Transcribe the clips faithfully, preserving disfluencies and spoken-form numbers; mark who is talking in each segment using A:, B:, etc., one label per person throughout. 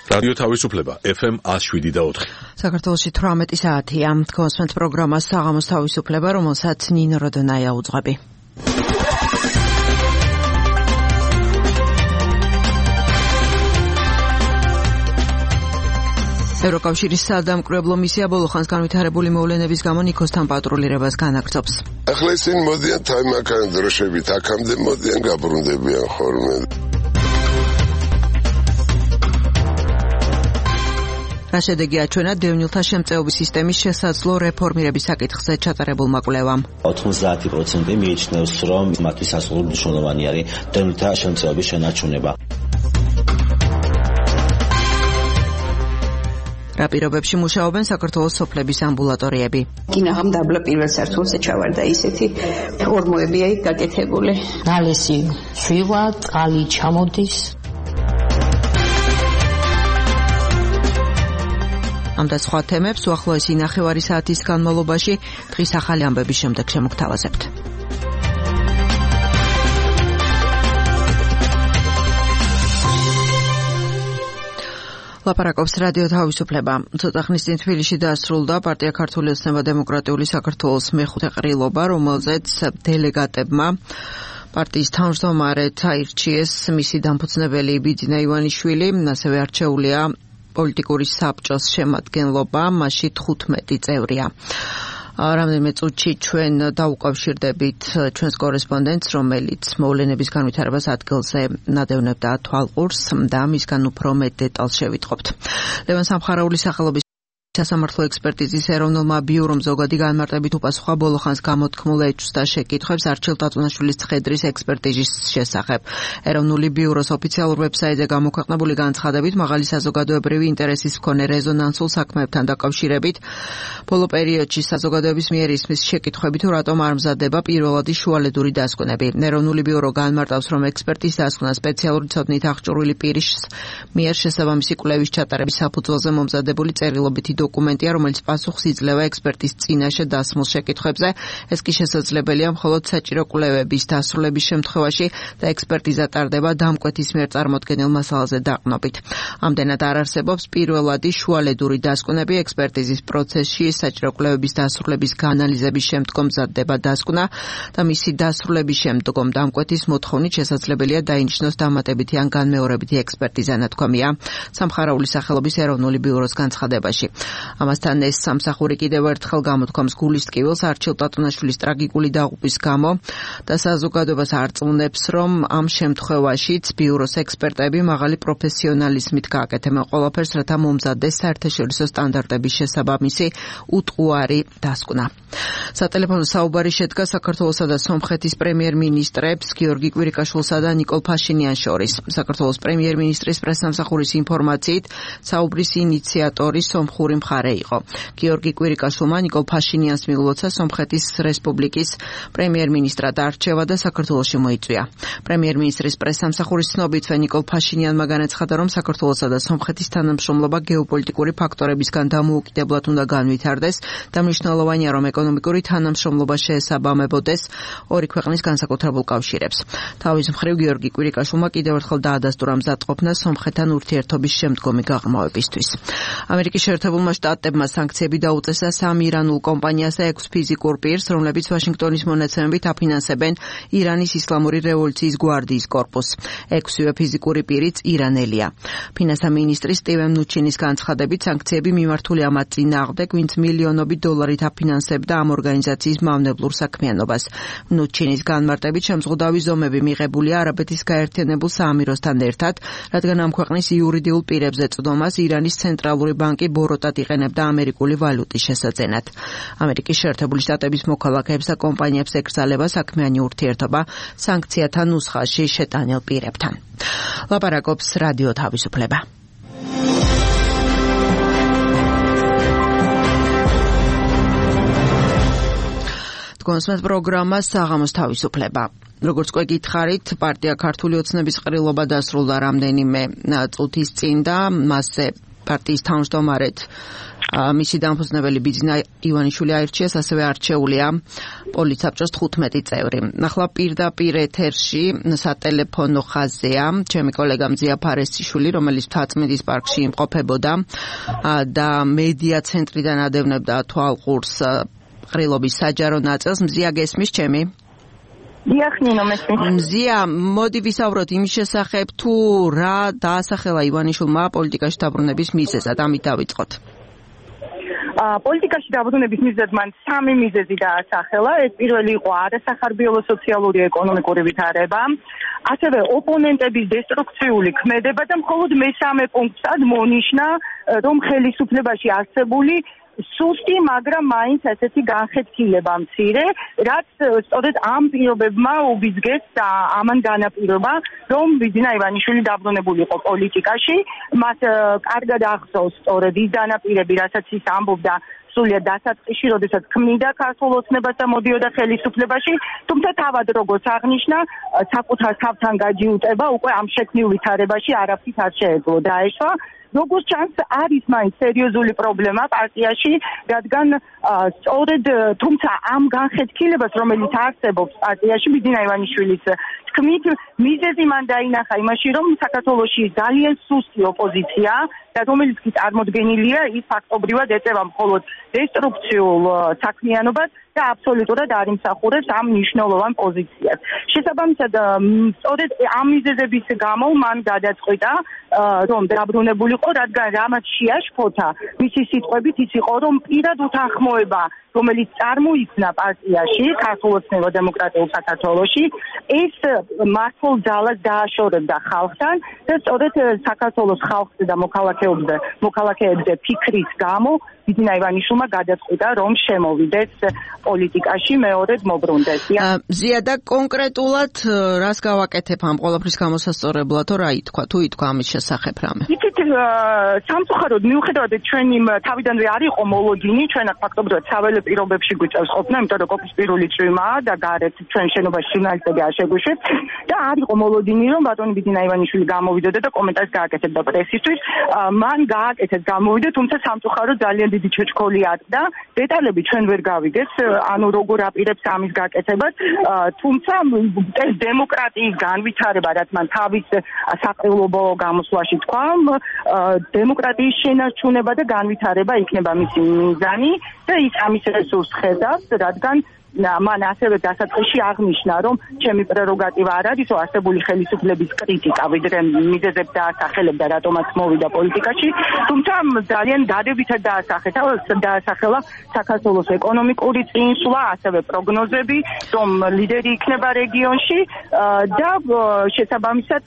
A: რადიო თავისუფლება ეფ ემ one oh seven და four.
B: საქართველოში თვრამეტი საათია. Თქვენს პროგრამას საღამოს თავისუფლება, რომელსაც ნინო როდონაია უძღვები. ევროკავშირის სადამკვირვებლო მისია ბოლო ხანს განვითარებული მოვლენების გამო ნიქოსთან პატრულირებას განაგრძობს.
C: ახლა ისინი მოდიან თაიმაკან დროშებით, აქამდე მოდიან გაბრუნდებიან ხოლმე.
B: რა შედეგი აჩვენა დევნილთა შემწეობის სისტემის შესაძლო რეფორმირების საკითხზე ჩატარებულმა კვლევამ.
D: ოთხმოცდაათი პროცენტი მიიჩნევს, რომ მათთვის ასწავლო მნიშვნელოვანი არის დევნილთა შემწეობის შენარჩუნება.
B: რა პირობებში მუშაობენ საქართველოს სოფლების ამბულატორიები?
E: კინაღამ დაბლა პირველ სართულზე ჩავარდა ისეთი ორმოებია იქ გაკეთებული.
F: ნალესი შვივა, წყალი ჩამოდის.
B: ამ და სხვა თემებს უახლოესი ნახევარი საათის განმავლობაში დღის ახალი ამბების შემდეგ შემოგთავაზებთ. ლაპარაკობს რადიო თავისუფლება. ცოტა ხნის წინ თბილისში დასრულდა პარტია ქართული ოცნება დემოკრატიული საქართველოს მეხუთე ყრილობა, რომელზეც დელეგატებმა პარტიის თავმჯდომარედ აირჩიეს მისი დამფუძნებელი ბიძინა ივანიშვილი, ასევე არჩეულია პოლიტიკური საბჭოს შემადგენლობა, მასში თხუთმეტი წევრია. რამდენიმე წუთში ჩვენ დაუკავშირდებით ჩვენს კორესპონდენტს, რომელიც მოვლენების განვითარებას ადგილზე ნადევნებდა თვალყურს და მისგან უფრო მეტ დეტალს შევიტყობთ. ლევან სამხარაულის სახელობის სასამართლო ექსპერტიზის ეროვნულმა ბიურომ ზოგადი განმარტებით უპასუხა ბოლო ხანს გამოთქმულ ეჭვს და შეკითხვებს არჩილ ტატუნაშვილის ცხედრის ექსპერტიზის შესახებ. ეროვნული ბიუროს ოფიციალურ ვებსაიტზე გამოქვეყნებული განცხადებით მაღალი საზოგადოებრივი ინტერესის მქონე რეზონანსულ საქმეებთან დაკავშირებით ბოლო პერიოდში საზოგადოების მიერ ისმის შეკითხვები თუ რატომ არ მზადდება პირველადი შუალედური დასკვნები. ეროვნული ბიურო განმარტავს, რომ ექსპერტის დასკვნა სპეციალური ცოდნით აღჭურვილი პირის მიერ შესაბამისი კვლევის ჩატარების საფუძველზე მომზადებული წერილობითი დოკუმენტია, რომელიც პასუხს იძლევა ექსპერტის წინაშე დასმულ შეკითხვებზე. ეს კი შესაძლებელია მხოლოდ საჭირო კვლევების დასრულების შემთხვევაში და ექსპერტიზა ტარდება დამკვეთის მიერ წარმოქმნილ მასალაზე დაყრდნობით. ამდენად არ არსებობს პირველადი შუალედური დასკვნები. ექსპერტიზის პროცესში საჭირო კვლევების დასრულების განალიზების შემდგომ მზადდება დასკვნა და მისი დასრულების შემდგომ დამკვეთის მოთხოვნით შესაძლებელია დაინიშნოს დამატებითი ან განმეორებითი ექსპერტიზა, ნათქვამია სამხარაულის სახელობის ეროვნული ბიუროს განცხადებაში. ამასთან ეს სამსახური კიდევ ერთხელ გამოთქვამს გულის ტკივილს არჩილ ტატუნაშვილის ტრაგიკული დაღუპვის გამო და საზოგადოებას არწმუნებს, რომ ამ შემთხვევაშიც ბიუროს ექსპერტები მაღალი პროფესიონალიზმით გააკეთებენ ყველაფერს, რათა მომზადდეს საერთაშორისო სტანდარტების შესაბამისი უტყუარი დასკვნა. სატელეფონო საუბარი შედგა საქართველოსა და სომხეთის პრემიერ-მინისტრებს გიორგი კვირიკაშვილსა და ნიკოლ ფაშინიანს შორის. საქართველოს პრემიერ-მინისტრის პრესსამსახურის ინფორმაციით საუბრის ინიციატორი სომხური მხარე იყო. გიორგი კვირიკაშვილმა ნიკოლ ფაშინიანს მიულოცა სომხეთის რესპუბლიკის პრემიერ-მინისტრად არჩევა და საქართველოში მოიწვია. პრემიერ-მინისტრის პრესსამსახურის ცნობით ნიკოლ ფაშინიანმა განაცხადა, რომ საქართველოსა და სომხეთის თანამშრომლობა გეოპოლიტიკური ფაქტორებისგან დამოუკიდებლად უნდა განვითარდეს და მნიშვნელოვანია, რომ ეკონომიკური თანამშრომლობა შეესაბამებოდეს ორი ქვეყნის განსაკუთრებულ კავშირებს. თავის მხრივ გიორგი კვირიკაშვილმა კიდევ ერთხელ დაადასტურა მზადყოფნა სომხეთთან ურთიერთობის შემდგომი გაღრმავებისთვის. ამერიკის შეერთებულმა შტატებმა სანქციები დაუწესა სამ ირანულ კომპანიას და ექვს ფიზიკურ პირს, რომლებიც ვაშინგტონის მონაცემებით აფინანსებენ ირანის ისლამური რევოლუციის გვარდიის კორპუსს. ექვსივე ფიზიკური პირიც ირანელია. ფინანსთა მინისტრის სტივენ ნუჩინის განცხადებით სანქციები მიმართულია მათ წინააღმდეგ, ვინც მილიონობით დოლარით აფინანსებდა ამ ორგანიზაციის მავნებლურ საქმიანობას. ნუჩინის განმარტებით შემზღუდავი ზომები მიღებულია არაბეთის გაერთიანებულ საამიროსთან ერთად, რადგან ამ ქვეყნის იურიდიულ პირებზე წვდომას ირანის ცენტრალური ბანკი ბოროტად იყენებდა ამერიკული ვალუტის შესაძენად. ამერიკის შეერთებული შტატების მოქალაქეებს და კომპანიებს ეკრძალება საქმიანი ურთიერთობა სანქციათა ნუსხაში შეტანილ პირებთან. ლაპარაკობს რადიო თავისუფლება. თქვენს პროგრამა საღამოს თავისუფლება. როგორც გვეკითხარით, პარტია ქართული ოცნების ყრილობა დასრულდა რამდენიმე წუთის წინ და მასზე პარტიის თავმჯდომარედ მისი დამფუძნებელი ბიძინა ივანიშვილი აირჩიეს, ასევე არჩეულია პოლიტსაბჭოს თხუთმეტი წევრი. ახლა პირდაპირ ეთერში სატელეფონო ხაზია ჩემი კოლეგა მზია ფარესიშვილი, რომელიც მთაწმინდის პარკში იმყოფებოდა და მედია ცენტრიდან ადევნებდა თვალყურს ყრილობის საჯარო ნაწილს. მზია, გესმის ჩემი?
G: დიახნინო მესმის.
B: მზია, მოდი ვისაუბროთ იმის შესახებ, თუ რა დაასახელა ივანიშვილმა პოლიტიკაში დაბრუნების მიზეზად, ამით დავიწყოთ.
G: პოლიტიკაში დაბრუნების მიზეზად მან სამი მიზეზი დაასახელა. ეს პირველი იყო არასახარბიელო სოციალური ეკონომიკური ვითარება, ასევე ოპონენტების დესტრუქციული ქმედება და მხოლოდ მესამე პუნქტად მონიშნა, რომ ხელისუფლებაში არსებული სუსტი, მაგრამ მაინც ესეთი განხეთქილება მცირე, რაც სწორედ ამ პირობებმა უბიძგეს და ამან განაპირობა, რომ ბიძინა ივანიშვილი დაბრუნებულიყო პოლიტიკაში. მას კარგად ახსოვს სწორედ ის დანაპირები, რასაც ის ამბობდა სულიად დასაწყისში, როდესაც ქმნიდა ქართულ ოცნებას და მოდიოდა ხელისუფლებაში, თუმცა თავად როგორც აღნიშნა, საკუთარ თავთან გაჯიუტება უკვე ამ შექმნილ ვითარებაში არაფრით არ შეეძლო დაეშვა. როგორც ჩანს, არის მაინც სერიოზული პრობლემა პარტიაში, რადგან სწორედ თუმცა ამ განხეთქილებას, რომელიც არსებობს პარტიაში ბიძინა ივანიშვილის თქმით, მიზეზი მან დაინახა იმაში, რომ საქართველოში ძალიან სუსტი ოპოზიცია და რომელიც კი წარმოდგენილია, ის ფაქტობრივად ეწევა მხოლოდ დესტრუქციულ საქმიანობას და აბსოლუტურად არ იმსახურებს ამ მნიშვნელოვან პოზიციას. შესაბამისად, სწორედ ამ მიზეზების გამო მან გადაწყვიტა, რომ დაბრუნებულიყო, რადგან რამაც შეაშფოთა მისი სიტყვებით ის იყო, რომ პირად უთანხმოება, რომელიც წარმოიქმნა პარტიაში, ქართულ ოცნებო-დემოკრატიულ საქართველოში, ეს მართულ ძალას დააშორებდა ხალხთან და სწორედ საქართველოს ხალხზე და მოქალაქეებზე, მოქალაქეებზე ფიქრის გამო ბიძინა ივანიშვილმა გადაწყვიტა, რომ შემოვიდეს პოლიტიკაში, მეორედ მობრუნდეს.
B: ზია, და კონკრეტულად რას გავაკეთებ ამ ყველაფრის გამოსასწორებლად, რა ითქვა, თუ ითქვა ამის შესახებ რამე?
G: იცით, სამწუხაროდ მიუხედავად ჩვენი თავიდანვე არ იყო მოლოდინი, ჩვენ ფაქტობრივად საველე პირობებში გვიწევს ყოფნა, იმიტომ რომ კოპისპირული წვიმაა და გარეთ ჩვენ შენობაში ჟურნალისტები არ შეგვიშვით და არ იყო მოლოდინი, რომ ბატონი ბიძინა ივანიშვილი გამოვიდოდა და კომენტარს გააკეთებდა პრესისთვის. მან გააკეთეს, გამოვიდა, თუმცა სამწუხაროდ ძალიან დიდი ჩეჩქოლი ატყდა. დეტალები ჩვენ ვერ გავიგეთ, ანუ როგორ აპირებს ამის გაკეთებას, თუმცა ეს დემოკრატიის განვითარება, რაც მან თავის საყრელობო გამოსვლაში თქვა, დემოკრატიის შენარჩუნება და განვითარება იქნება მისი მიზანი და ის ამის რესურსს ხედავს, რადგან მან ასევე დასაწყისში აღნიშნა, რომ ჩემი პრეროგატივა არ არის არსებული ხელისუფლების კრიტიკა, ვიდრე მიზეზებს დაასახელებდა, რატომაც მოვიდა პოლიტიკაში, თუმცა ძალიან დადებითად დაასახელა, დაასახელა საქართველოს ეკონომიკური წინსვლა, ასევე პროგნოზები, რომ ლიდერი იქნება რეგიონში და შესაბამისად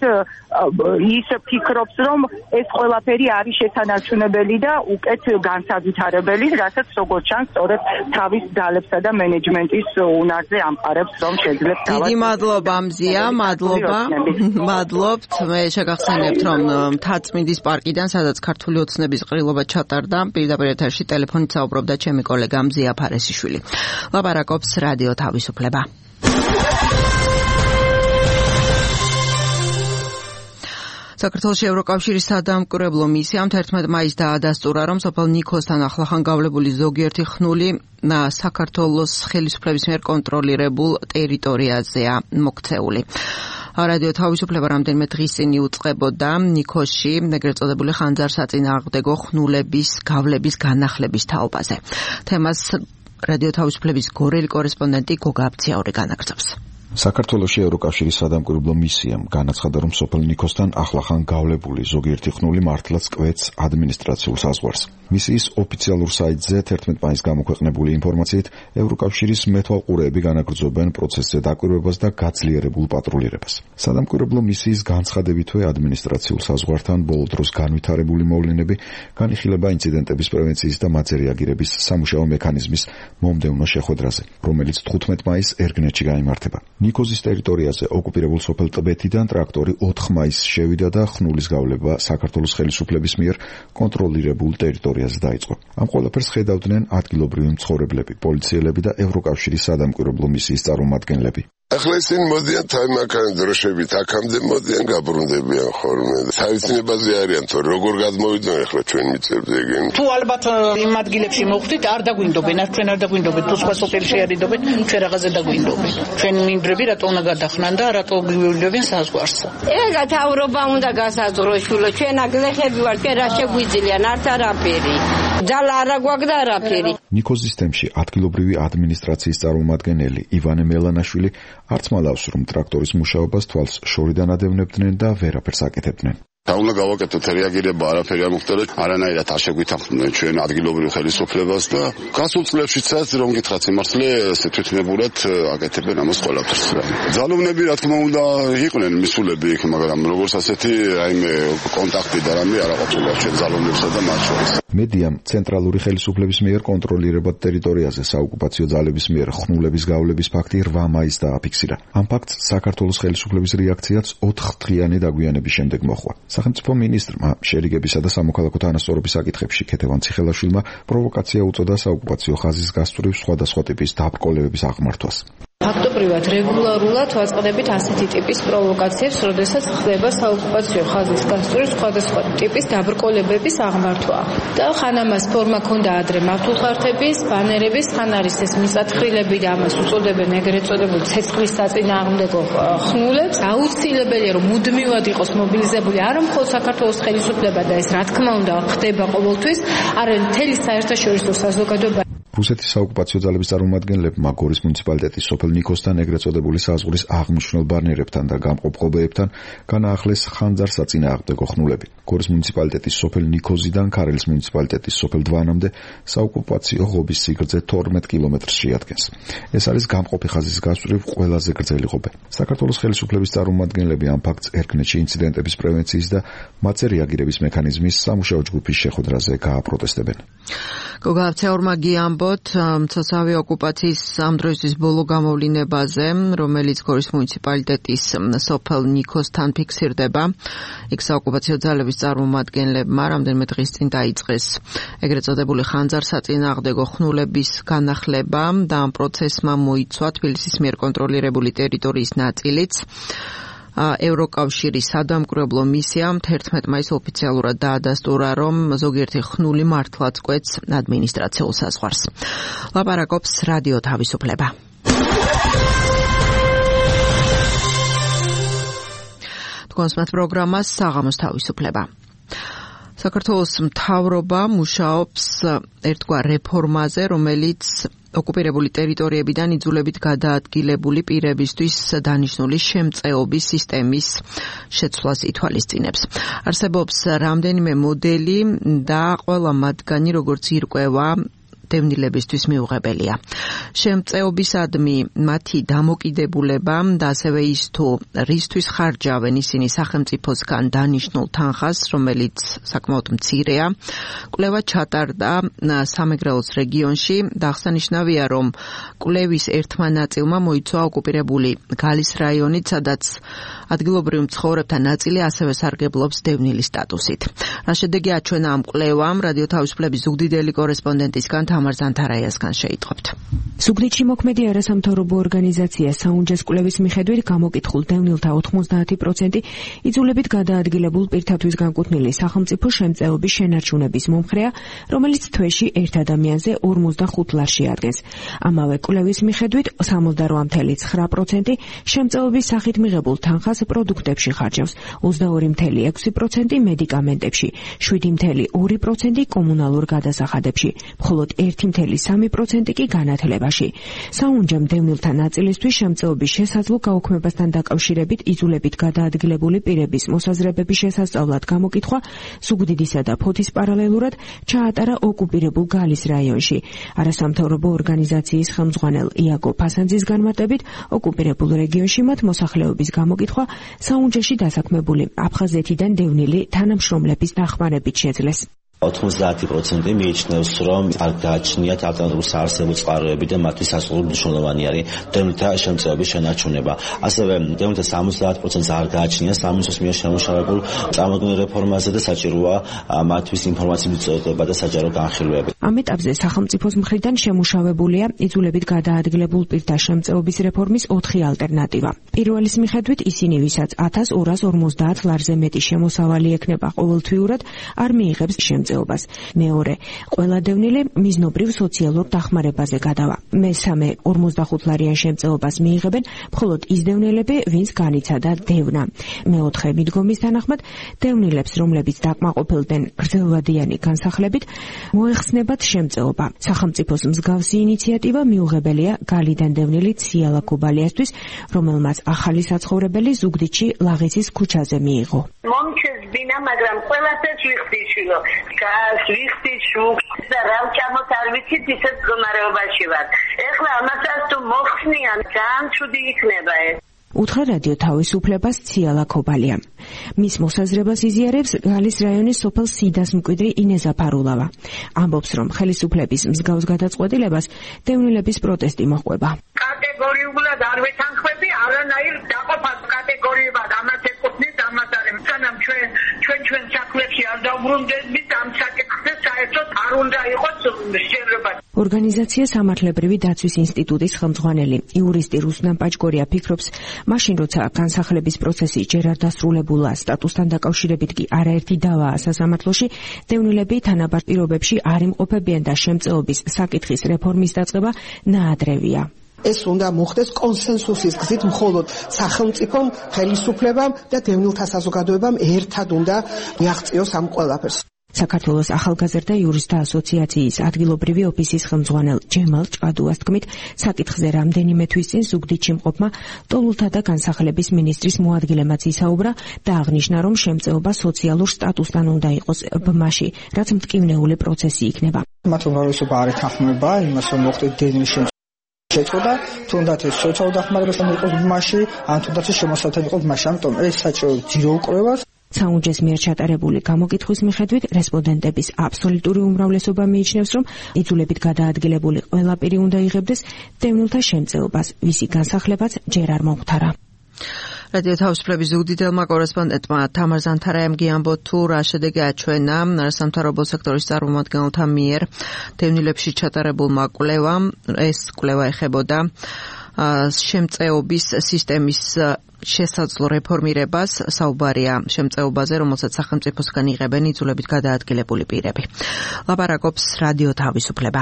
G: ის ფიქრობს, რომ ეს ყველაფერი არის შესანარჩუნებელი და უკეთ განსავითარებელი, რასაც როგორც ჩანს, სწორედ თავის ძალებსა და მენეჯმენტ ის უნარზე ამყარებს, რომ შეძლებს თავად.
B: დიდი მადლობა მზია, მადლობა. მადლობთ. მე შეგახსენებთ, რომ მთაწმინდის პარკიდან, სადაც ქართული ოცნების ყრილობა ჩატარდა, პირდაპირ ეთერში ტელეფონით საუბრობდა ჩემი კოლეგა მზია ფარესიშვილი. ლაპარაკობს რადიო თავისუფლება. საქართველოში ევროკავშირის სადამკვირვებლო მისიამ თერთმეტ მაისს დაადასტურა, რომ სოფელ ნიქოსთან ახლახან გავლებული ზოგიერთი ხნული საქართველოს ხელისუფლების მიერ კონტროლირებულ ტერიტორიაზეა მოქცეული. რადიო თავისუფლება რამდენიმე დღის წინ იუწყებოდა ნიქოსში ეგრეთ წოდებული ხანძარსაწინააღმდეგო ხნულების გავლების განახლების თაობაზე. თემას რადიო თავისუფლების გორელი კორესპონდენტი გოგა აბციაური განაგრძობს.
H: საქართველოში ევროკავშირის სადამკვირვებლო მისიამ განაცხადა, რომ სოფელ ნიქოსთან ახლახან გავლებული ზოგიერთი ხნული მართლაც კვეთს ადმინისტრაციულ საზღვარს. მისიის ოფიციალურ საიტზე თერთმეტ მაისს გამოქვეყნებული ინფორმაციით, ევროკავშირის მეთვალყურეები განაგრძობენ პროცესზე დაკვირვებას და გაძლიერებულ პატრულირებას. სადამკვირვებლო მისიის განცხადებითვე ადმინისტრაციულ საზღვართან ბოლო დროს განვითარებული მოვლენები განიხილება ინციდენტების პრევენციის და მათზე რეაგირების სამუშაო მექანიზმის მომდევნო შეხვედრაზე, რომელიც თხუთმეტ მაისს ერგნეთში გაიმართება. ნიქოზის ტერიტორიაზე ოკუპირებულ სოფელ ტბეთიდან ტრაქტორი ოთხ მაისს შევიდა და ხნულის გავლება საქართველოს ხელისუფლების მიერ კონტროლირებულ ტერიტორიაზე დაიწყო. ამ ყველაფერს ხედავდნენ ადგილობრივი მცხოვრებლები, პოლიციელები და ევროკავშირის სადამკვირვებლო მისიის წარმომადგენლები.
C: ახლა ისინი მოდიან თაიმაკანი დროშებით აქამდე მოდიან გაბრუნდებიან ხოლმე. თავისინებაზე არიან თორე როგორ გადმოვიდნენ ახლა ჩვენ მიწებზე ეგენ.
I: თუ ალბათ იმ ადგილებში მოხვდით არ დაგვინდობენ, არ ჩვენ არ დაგვინდობენ, თუ სხვა სოფელში არიდობენ, ჩვენ რაღაცა დაგვინდობენ. ჩვენ მინდრები რატო უნდა გადახრან და რატო გვივლევენ საზღვარსა.
J: ეგა თავრობა უნდა გასაძროშულო, ჩვენ აგლეხები ვართ, ჩვენ რა შეგვიძლიან, არც არაფერი. ძალა არა გვაქვს და არაფერი.
H: ნიქოზის თემში ადგილობრივი ადმინისტრაციის წარმომადგენელი ივანე მელანაშვილი არც მალავს რომ ტრაქტორის მუშაობას თვალს შორიდან ადევნებდნენ და ვერაფერს აკეთებდნენ.
K: და უნდა გავაკეთოთ რეაგირება, არაფერი არ მოხდეთ, არანაირად არ შეგვითანხმდნენ ჩვენ ადგილობრივ ხელისუფლებას და გასულ წლებშიცაც რომ გითხრათ სიმართლე, ესე თვითნებურად აკეთებენ ამას ყველაფერს. ძალოვნები რა თქმა უნდა იყვნენ მისულები იქ, მაგრამ როგორც ასეთი რაიმე კონტაქტი და რამე არ აყოფილა ჩვენ ძალოვნებსა და მათ შორის.
H: მედიამ ცენტრალური ხელისუფლების მიერ კონტროლირებად ტერიტორიაზე საოკუპაციო ძალების მიერ ხმულების გავლების ფაქტი რვა მაისს დააფიქსირა. ამ ფაქტს საქართველოს ხელისუფლების რეაქციაც ოთხ დღიანი დაგვიანების შემდეგ მოჰყვა. სახელმწიფო მინისტრმა შერიგებისა და სამოქალაქო თანასწორობის საკითხებში ქეთევან ციხელაშვილმა პროვოკაცია უწოდა საოკუპაციო ხაზის გასწვრივ სხვადასხვა ტიპის დაბრკოლებების აღმართვას.
L: ფაქტობრივად რეგულარულად ვაწყდებით ასეთი ტიპის პროვოკაციებს, როდესაც ხდება საოკუპაციო ხაზის გასწვრივ სხვადასხვა ტიპის დაბრკოლებების აღმართვა. და ხან ამას ფორმა ქონდა ადრე მართულხარდების, ბანერების, ხან არის ეს მიწათხრილები და ამას უწოდებენ ეგრეთ წოდებულ ცეცხლის საწინააღმდეგო ხმულებს. აუცილებელია რომ მუდმივად იყოს მობილიზებული არა მხოლოდ საქართველოს ხელისუფლება და ეს რა თქმა უნდა ხდება ყოველთვის, არამედ მთელი საერთაშორისო საზოგადოება.
H: რუსეთის საოკუპაციო ძალების წარმომადგენლებმა გორის მუნიციპალიტეტის სოფელ ნიქოსთან ეგრეთ წოდებული საზღვრის აღმნიშვნელ ბანერებთან და გამყოფ-ყობეებთან განაახლეს ხანძარ-საწინააღმდეგო ხმულები. გორის მუნიციპალიტეტის სოფელ ნიქოზიდან ქარელის მუნიციპალიტეტის სოფელ დვანამდე საოკუპაციო ღობის სიგრძე თორმეტ კილომეტრს შეადგენს. ეს არის გამყოფი ხაზის გასწვრივ ყველაზე გრძელი ღობე. საქართველოს ხელისუფლების წარმომადგენლები ამ ფაქტს ერგნეთში ინციდენტების პრევენციის და მათზე რეაგირების მექანიზმის სამუშაო ჯგუფის შეხვედრაზე გააპროტესტებენ.
B: გოგავცეორმა გიამბოთ მცოცავი ოკუპაციის ამ დროისთვის ბოლო გამოვლინებაზე, რომელიც გორის მუნიციპალიტეტის სოფელ ნიქოსთან ფიქსირდება. იქ საოკუპაციო ძალების წარმომადგენლებმა რამდენიმე დღის წინ დაიწყეს ეგრეთ წოდებული ხანძარ-საწინააღმდეგო ხმულების განახლება და ამ პროცესმა მოიცვა თბილისის მიერ კონტროლირებული ტერიტორიის ნაწილიც. ევროკავშირის სადამკვირვებლო მისიამ თერთმეტ მაისს ოფიციალურად დაადასტურა, რომ ზოგიერთი ხნული მართლაც კვეთს ადმინისტრაციულ საზღვარს. ლაპარაკობს რადიო თავისუფლება. თქვენს პროგრამას საღამოს თავისუფლება. საქართველოს მთავრობა მუშაობს ერთგვარ რეფორმაზე, რომელიც ოკუპირებული ტერიტორიებიდან იძულებით გადაადგილებული პირებისთვის დანიშნული შემწეობის სისტემის შეცვლას ითვალისწინებს. არსებობს რამდენიმე მოდელი და ყველა მათგანი როგორც ირკვევა დევნილებისთვის მიუღებელია. შემწეობისადმი მათი დამოკიდებულება და ასევე ის თუ რისთვის ხარჯავენ ისინი სახელმწიფოსგან დანიშნულ თანხას, რომელიც საკმაოდ მცირეა, კვლევა ჩატარდა სამეგრელოს რეგიონში და აღსანიშნავია, რომ კვლევის ერთმა ნაწილმა მოიცვა ოკუპირებული გალის რაიონით, სადაც ადგილობრივ მცხოვრებთა ნაწილი ასევე სარგებლობს დევნილის სტატუსით. რა შედეგი აჩვენა ამ კვლევამ, რადიო თავისუფლების ზუგდიდელი კორესპონდენტისგან თამარ ზანთარაიასგან შეიტყობთ.
M: ზუგდიდში მოქმედი არასამთავრობო ორგანიზაცია საუნჯეს კვლევის მიხედვით გამოკითხულ დევნილთა ოთხმოცდაათი პროცენტი იძულებით გადაადგილებულ პირთათვის განკუთვნილი სახელმწიფო შემწეობის შენარჩუნების მომხრეა, რომელიც თვეში ერთ ადამიანზე ორმოცდახუთ ლარს შეადგენს. ამავე კვლევის მიხედვით სამოცდარვა წამლ ცხრა პროცენტი შემწეობის სახით მიღებულ თანხას პროდუქტებში ხარჯავს, ოცდაორი წამლ ექვსი პროცენტი მედიკამენტებში, შვიდი წამლ ორი პროცენტი კომუნალურ გადასახადებში, მხოლოდ ერთი წამლ სამი პროცენტი კი განათლებაში. საუნჯემ დევნილთა ნაწილისთვის შემწეობის შესაძლო გაუქმებასთან დაკავშირებით იძულებით გადაადგილებული პირების მოსაზრებების შესასწავლად გამოკითხვა ზუგდიდისა და ფოთის პარალელურად ჩაატარა ოკუპირებულ გალის რაიონში. არასამთავრობო ორგანიზაციის ხელმძღვანელ იაკო ფასანძის განმარტებით, ოკუპირებულ რეგიონში მათ მოსახლეობის გამოკითხვა საუნჯეში დასაქმებული აფხაზეთიდან დევნილი თანამშრომლების დახმარებით შეძლეს.
D: ოთხმოცდაათი პროცენტი მიიჩნევს, რომ არ გააჩნიათ ალტერნატიული საარსებო წყაროები და მათთვის სასურველი მნიშვნელოვანი არის დევნილთა შემწეობის შენარჩუნება. ასევე დევნილთა სამოცდაათ პროცენტს არ გააჩნია სამინისტროს მიერ შემუშავებულ წარმოქმნილ რეფორმაზე და საჭიროა მათთვის ინფორმაციის მიწოდება და საჯარო განხილვები.
M: ამ ეტაპზე სახელმწიფოს მხრიდან შემუშავებულია იძულებით გადაადგილებულ პირთა შემწეობის რეფორმის ოთხი ალტერნატივა. პირველის მიხედვით ისინი, ვისაც ათას ორას ორმოცდაათ ლარზე მეტი შემოსავალი ექნება ყოველთვიურად, არ მიიღებს შემწეობას. მეორე, ყველა დევნილი მიზნობრივ სოციალურ დახმარებაზე გადავა. მესამე, ორმოცდახუთ ლარიან შემწეობას მიიღებენ მხოლოდ ის დევნილები, ვინც განიცადა დევნა. მეოთხე, მიდგომის თანახმად, დევნილებს, რომლებიც დაკმაყოფილდნენ გრძელვადიანი განსახლებით, მოეხსნებათ შემწეობა. სახელმწიფოს მსგავსი ინიციატივა მიუღებელია გალიდან დევნილი ციალა კუბალიასთვის, რომელმაც ახალი საცხოვრებელი ზუგდიდში ლაღიცის ქუჩაზე მიიღო.
N: მომჩეს ბინა, მაგრამ ყველაფერს ვიხდიშვილო. გას ვიხდიშუ და რა ვჭამოთ არ ვიცით, ისეთ მდგომარეობაში ვარ. ეხლა ამასაც თუ მოხსნიან, ძალიან ცუდი იქნება ეს.
M: უთხრა რადიო თავისუფლებას ციალა კობალია. მის მოსაზრებას იზიარებს გალის რაიონის სოფელ სიდას მკვიდრი ინეზა ფარულავა. ამბობს, რომ ხელისუფლების მსგავს გადაწყვეტილებას დევნილების პროტესტი მოჰყვება.
N: კატეგორიულად არ ვეთანხმები, არანაირ დაყოფას კატეგორიებად ამას ეკუთვნით, ამას არ ემცანამ ჩვენ ჩვენ ჩვენ საქმეებში არ დავბრუნდებით ამ საკითხზე, საერთოდ არ უნდა იყოს შეერება.
M: ორგანიზაცია სამართლებრივი დაცვის ინსტიტუტის ხელმძღვანელი იურისტი რუსნან პაჭკორია ფიქრობს, მაშინ როცა განსახლების პროცესი ჯერ არ დასრულებულა, სტატუსთან დაკავშირებით კი არაერთი დავაა სასამართლოში, დევნილები თანაბარ პირობებში არ იმყოფებიან და შემწეობის საკითხის რეფორმის დაწყება ნაადრევია.
O: ეს უნდა მოხდეს კონსენსუსის გზით, მხოლოდ სახელმწიფომ, ხელისუფლებამ და დევნილთა საზოგადოებამ ერთად უნდა მიაღწიოს ამ ყველაფერს.
M: საქართველოს ახალგაზრდა იურისტთა ასოციაციის ადგილობრივი ოფისის ხელმძღვანელ ჯემალ ჭყადუას თქმით, საკითხზე რამდენიმე თვის წინ ზუგდიდში მყოფმა ტოლულთა და განსახლების მინისტრის მოადგილემაც ისაუბრა და აღნიშნა, რომ შემწეობა სოციალურ სტატუსთან უნდა იყოს ბმაში, რაც მტკივნეული პროცესი იქნება.
P: მათ უმრავლესობა არ ეთანხმება იმას, რომ მოხდეს დევნილ შეწყვეტა, თუნდაც ეს სოციალურ დახმარებასთან იყოს ბმაში, ან თუნდაც შემოსავლებთან იყოს ბმაში, ამიტომ ეს საჭირო ძირო უკრებას.
M: საუნჯეს მიერ ჩატარებული გამოკითხვის მიხედვით რესპონდენტების აბსოლუტური უმრავლესობა მიიჩნევს, რომ იძულებით გადაადგილებული ყველა პირი უნდა იღებდეს დევნილთა შემწეობას, ვისი განსახლებაც ჯერ არ მომხდარა.
B: რადიო თავისუფლების ზუგდიდელმა კორესპონდენტმა თამარ ზანთარაემ გიამბო თუ რა შედეგი აჩვენა არასამთავრობო სექტორის წარმომადგენელთა მიერ დევნილებში ჩატარებულმა კვლევამ. ეს კვლევა ეხებოდა შემწეობის სისტემის შესაძლო რეფორმირებას, საუბარია შემწეობაზე, რომელსაც სახელმწიფოსგან იღებენ იძულებით გადაადგილებული პირები. ლაპარაკობს რადიო თავისუფლება.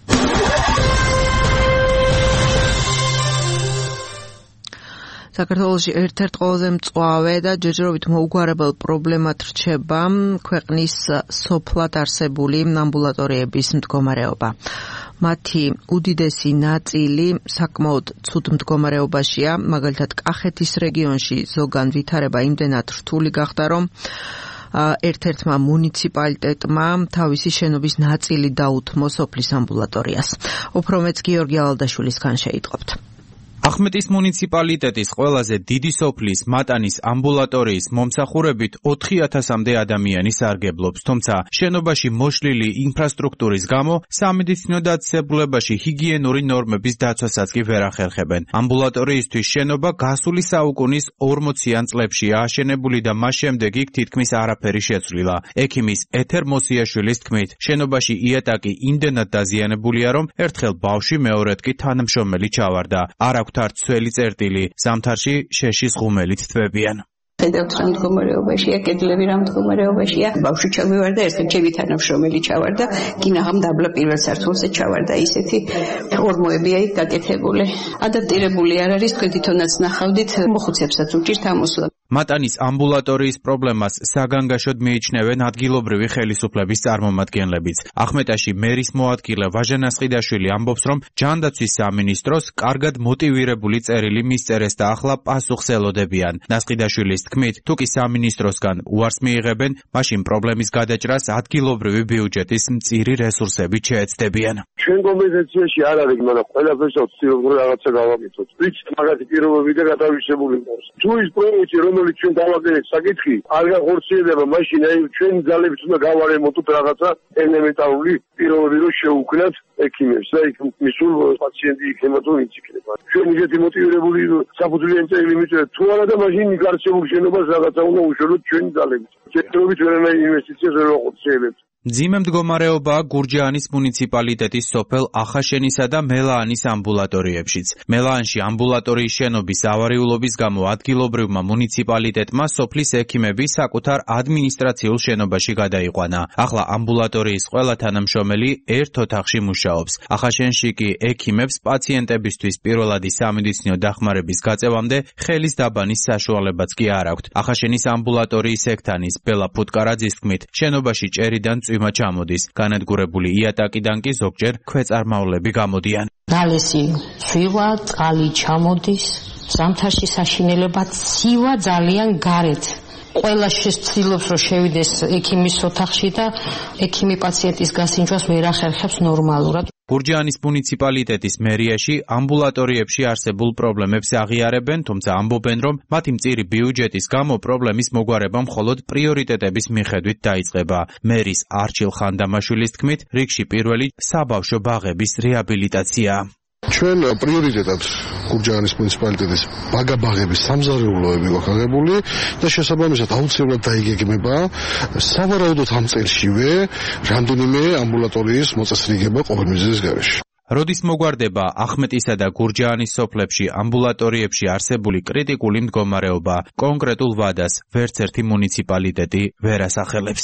B: საქართველოში ერთ-ერთ ყველაზე მწვავე და ჯერჯერობით მოუგვარებელ პრობლემად რჩება ქვეყნის სოფლად არსებული ამბულატორიების მდგომარეობა. მათი უდიდესი ნაწილი საკმაოდ ცუდ მდგომარეობაშია, მაგალითად კახეთის რეგიონში ზოგან ვითარება იმდენად რთული გახდა, რომ ერთ-ერთმა მუნიციპალიტეტმა თავისი შენობის ნაწილი დაუთმო სოფლის ამბულატორიას. უფრო მეც გიორგი ალადაშვილისგან შეიტყობთ.
Q: ახმეტის მუნიციპალიტეტის ყველაზე დიდი სოფლის მატანის ამბულატორიის მომსახურებით ოთხი ათასამდე ადამიანი სარგებლობს, თუმცა შენობაში მოშლილი ინფრასტრუქტურის გამო სამედიცინო დაწესებულებაში ჰიგიენური ნორმების დაცვასაც კი ვერ ახერხებენ. ამბულატორიისთვის შენობა გასული საუკუნის ორმოციან წლებშია აშენებული და მას შემდეგ იქ თითქმის არაფერი შეცვლილა. ექიმის ეთერ მოსიაშვილის თქმით, შენობაში იატაკი იმდენად დაზიანებულია, რომ ერთხელ ბავშვი, მეორედ კი თანამშრომელი ჩავარდა. არ აქვს თარცველი წერტილი, ზამთარში შეშის ღუმელით თვებიან.
E: ხედავთ რა მდგომარეობაშია, კედლები რა მდგომარეობაშია. ბავშვი ჩავივარდა, ერთხელ ჩემი თანამშრომელი ჩავარდა, კინაღამ დაბლა პირველ სართულზე ჩავარდა, ისეთი ორმოებია იქ გაკეთებული. ადაპტირებული არ არის, თქვენ თვითონაც ნახავდით, მოხუცებსაც უჭირთ ამოსვლა.
Q: მატანის ამბულატორიის პრობლემას საგანგაშოდ მიიჩნევენ ადგილობრივი ხელისუფლების წარმომადგენლებიც. ახმეტაში მერის მოადგილე ვაჟა ნასყიდაშვილი ამბობს, რომ ჯანდაცვის სამინისტროს კარგად მოტივირებული წერილი მისწერეს და ახლა პასუხს ელოდებიან. ნასყიდაშვილის თქმით, თუ კი სამინისტროსგან უარს მიიღებენ, მაშინ პრობლემის გადაჭრას ადგილობრივი ბიუჯეტის მწირი რესურსებით შეეცდებიან.
R: ჩვენ კომპენსაციაში არ არის, მაგრამ ყველაფერს ვცდილობ რაღაცა გავაკეთოთ. ვიცით, მაგათი პირობები და გადავისებული მოს. თუ ის პროექტი რომ რომელი ჩვენ დავაგერეთ საკითხი არ გახორციელდება, მაშინ აი ჩვენ ძალებით უნდა გავარემონტოთ რაღაცა ელემენტარული პირობები, რომ შეუქმნათ ექიმებს და იქ მისულ პაციენტი ჰემატოლოგიც იქნება. ჩვენ ისეთი მოტივირებული საფუძველი წერილი მიწერეთ თუ არა და მაშინ გარშემო შენობას რაღაცა უნდა უშუალოდ ჩვენი ძალებით. ჯერჯერობით ვერანაირ ინვესტიციას ვერ ვახორციელებთ.
Q: მძიმე მდგომარეობა გურჯაანის მუნიციპალიტეტის სოფელ ახაშენისა და მელაანის ამბულატორიებშიც. მელაანში ამბულატორიის შენობის ავარიულობის გამო ადგილობრივმა მუნიციპალიტეტმა სოფლის ექიმები საკუთარ ადმინისტრაციულ შენობაში გადაიყვანა. ახლა ამბულატორიის ყველა თანამშრომელი ერთ ოთახში მუშაობს. ახაშენში კი ექიმებს პაციენტებისთვის პირველადი სამედიცინო დახმარების გაწევამდე ხელის დაბანის საშუალებაც კი არ აქვთ. ახაშენის ამბულატორიის ექთანის ბელა ფუტკარაძის თქმით, შენობაში ჭერიდან წვიმა ჩამოდის. განადგურებული იატაკიდან კი ზოგჯერ ქვეწარმავლები გამოდიან.
F: ნალესი ცვივა, წყალი ჩამოდის, ზამთარში საშინელება ცივა ძალიან გარეთ. ყველა შეცდილობს რომ შევიდეს ექიმის ოთახში და ექიმი პაციენტის გასინჯვას ვერ ახერხებს ნორმალურად. გურჯაანის მუნიციპალიტეტის მერიაში ამბულატორიებში არსებულ პრობლემებს აღიარებენ, თუმცა ამბობენ, რომ მათი მწირი ბიუჯეტის გამო პრობლემის მოგვარება მხოლოდ პრიორიტეტების მიხედვით დაიწყება. მერის არჩილ ხანდამაშვილის თქმით, რიგში პირველი საბავშვო ბაღების რეაბილიტაციაა.
S: ჩვენ პრიორიტეტად გურჯაანის მუნიციპალიტეტის ბაგაბაღების სამზარეულოები გვაქვს აღებული და შესაბამისად აუცილებლად დაიგეგმება სავარაუდოდ ამ წელშივე რამდენიმე ამბულატორიის მოწესრიგება ყოველ მიზეზის გარეშე.
Q: როდის მოგვარდება ახმეტისა და გურჯაანის სოფლებში ამბულატორიებში არსებული კრიტიკული მდგომარეობა, კონკრეტულ ვადას ვერც ერთი მუნიციპალიტეტი ვერ ასახელებს.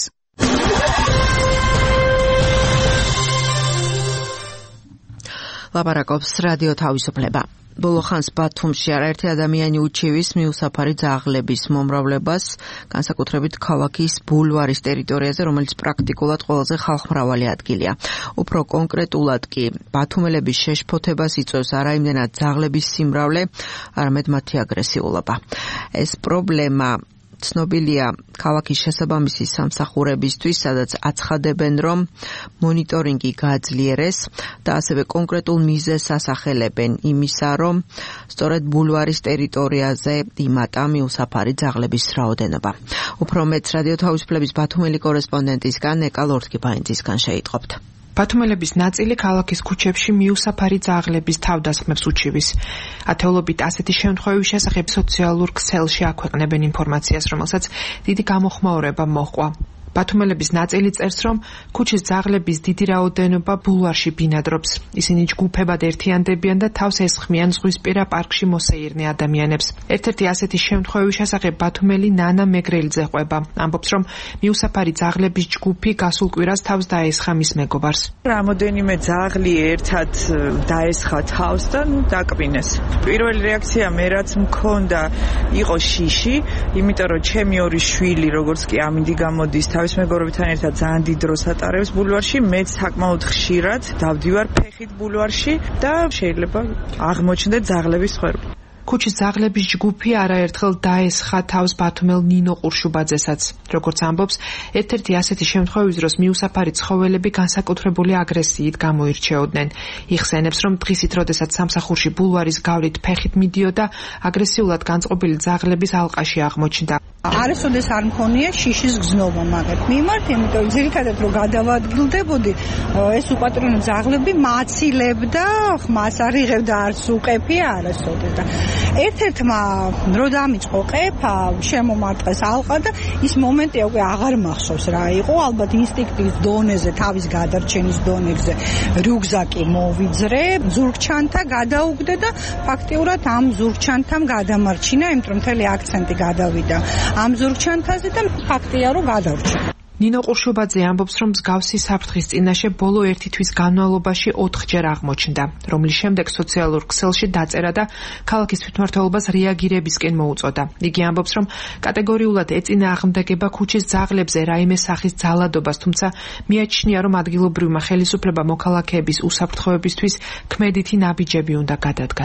B: ლაპარაკობს რადიო თავისუფლება. ბოლო ხანს ბათუმში არაერთი ადამიანი უჩივის მიუსაფარი ძაღლების მომრავლებას, განსაკუთრებით ქალაქის ბულვარის ტერიტორიაზე, რომელიც პრაქტიკულად ყველაზე ხალხმრავალი ადგილია. უფრო კონკრეტულად კი ბათუმელების შეშფოთებას იწვევს არა იმდენად ძაღლების სიმრავლე, არამედ მათი აგრესიულობა. ეს პრობლემა ცნობილია ქალაქის შესაბამისი სამსახურებისთვის, სადაც აცხადებენ, რომ მონიტორინგი გააძლიერეს და ასევე კონკრეტულ მიზეზს ასახელებენ იმისა, რომ სწორედ ბულვარის ტერიტორიაზე იმატა მიუსაფარი ძაღლების რაოდენობა. უფრო მეტ რადიო თავისუფლების ბათუმელი კორესპონდენტისგან ეკა ლორთქიფაინძისგან შეიტყობთ.
M: ბათუმელების ნაწილი ქალაქის ქუჩებში მიუსაფარი ძაღლების თავდასხმებს უჩივის. ათეულობით ასეთი შემთხვევების შესახებ სოციალურ ქსელში აქვეყნებენ ინფორმაციას, რომელსაც დიდი გამოხმაურება მოჰყვა. ბათუმელების ნაწილი წერს, რომ ქუჩის ძაღლების დიდი რაოდენობა ბულვარში ბინადრობს. ისინი ჯგუფებად ერთიანდებიან და თავს ესხმიან ზღვისპირა პარკში მოსეირნე ადამიანებს. ერთ-ერთი ასეთი შემთხვევის შესახებ ბათუმელი ნანა მეგრელიძე ყვება. ამბობს, რომ მიუსაფარი ძაღლების ჯგუფი გასულ კვირას თავს დაესხა მის მეგობარს.
T: რამოდენიმე ძაღლი ერთად დაესხა თავს და ნუ დაკბინეს. პირველი რეაქცია მე რაც მქონდა იყო შიში, იმიტომ რომ ჩემი ორი შვილი, როგორც კი ამინდი გამოდის თავის მეგობრებთან ერთად ძალიან დიდ დროს ატარებს ბულვარში, მეც საკმაოდ ხშირად დავდივარ ფეხით ბულვარში და შეიძლება აღმოჩნდეთ ძაღლების ხვერპი.
M: ქუჩის ძაღლების ჯგუფი არაერთხელ დაესხა თავს ბათუმელ ნინო ყურშუბაძესაც. როგორც ამბობს, ერთ-ერთი ასეთი შემთხვევის დროს მიუსაფარი ცხოველები განსაკუთრებული აგრესიით გამოირჩეოდნენ. იხსენებს, რომ დღისით, როდესაც სამსახურში ბულვარის გავლით ფეხით მიდიოდა, აგრესიულად განწყობილი ძაღლების ალყაში აღმოჩნდა.
U: არასოდეს არ მქონია შიშის გზნობა მაგათ მიმართ, იმიტომ ძირითადად რომ გადავადგილდებოდი, ეს უპატრონო ძაღლები მაცილებდა, ხმას არ იღებდა არც უყეფია არასოდეს და ერთ-ერთმა რო დამიწყო ყეფა, შემომარტყეს ალყა და ის მომენტი უკვე აღარ მახსოვს რა იყო, ალბათ ინსტინქტის დონეზე, თავის გადარჩენის დონეზე რუგზაკი მოვიძრე, ზურგჩანთა გადაუგდე და ფაქტიურად ამ ზურგჩანთამ გადამარჩინა, იმიტომ რომ მთელი აქცენტი გადავიდა ამ ზურგჩანთაზე და ფაქტია რომ გადარჩა.
M: ნინო ყურშუბაძე ამბობს, რომ მსგავსი საფრთხის წინაშე ბოლო ერთი თვის განმავლობაში ოთხჯერ აღმოჩნდა, რომლის შემდეგ სოციალურ ქსელში დაწერა და ქალაქის თვითმმართველობას რეაგირებისკენ მოუწოდა. იგი ამბობს, რომ კატეგორიულად ეწინააღმდეგება ქუჩის ძაღლებზე რაიმე სახის ძალადობას, თუმცა მიაჩნია, რომ ადგილობრივმა ხელისუფლებამ მოქალაქეების უსაფრთხოებისთვის ქმედითი ნაბიჯები უნდა გადადგას.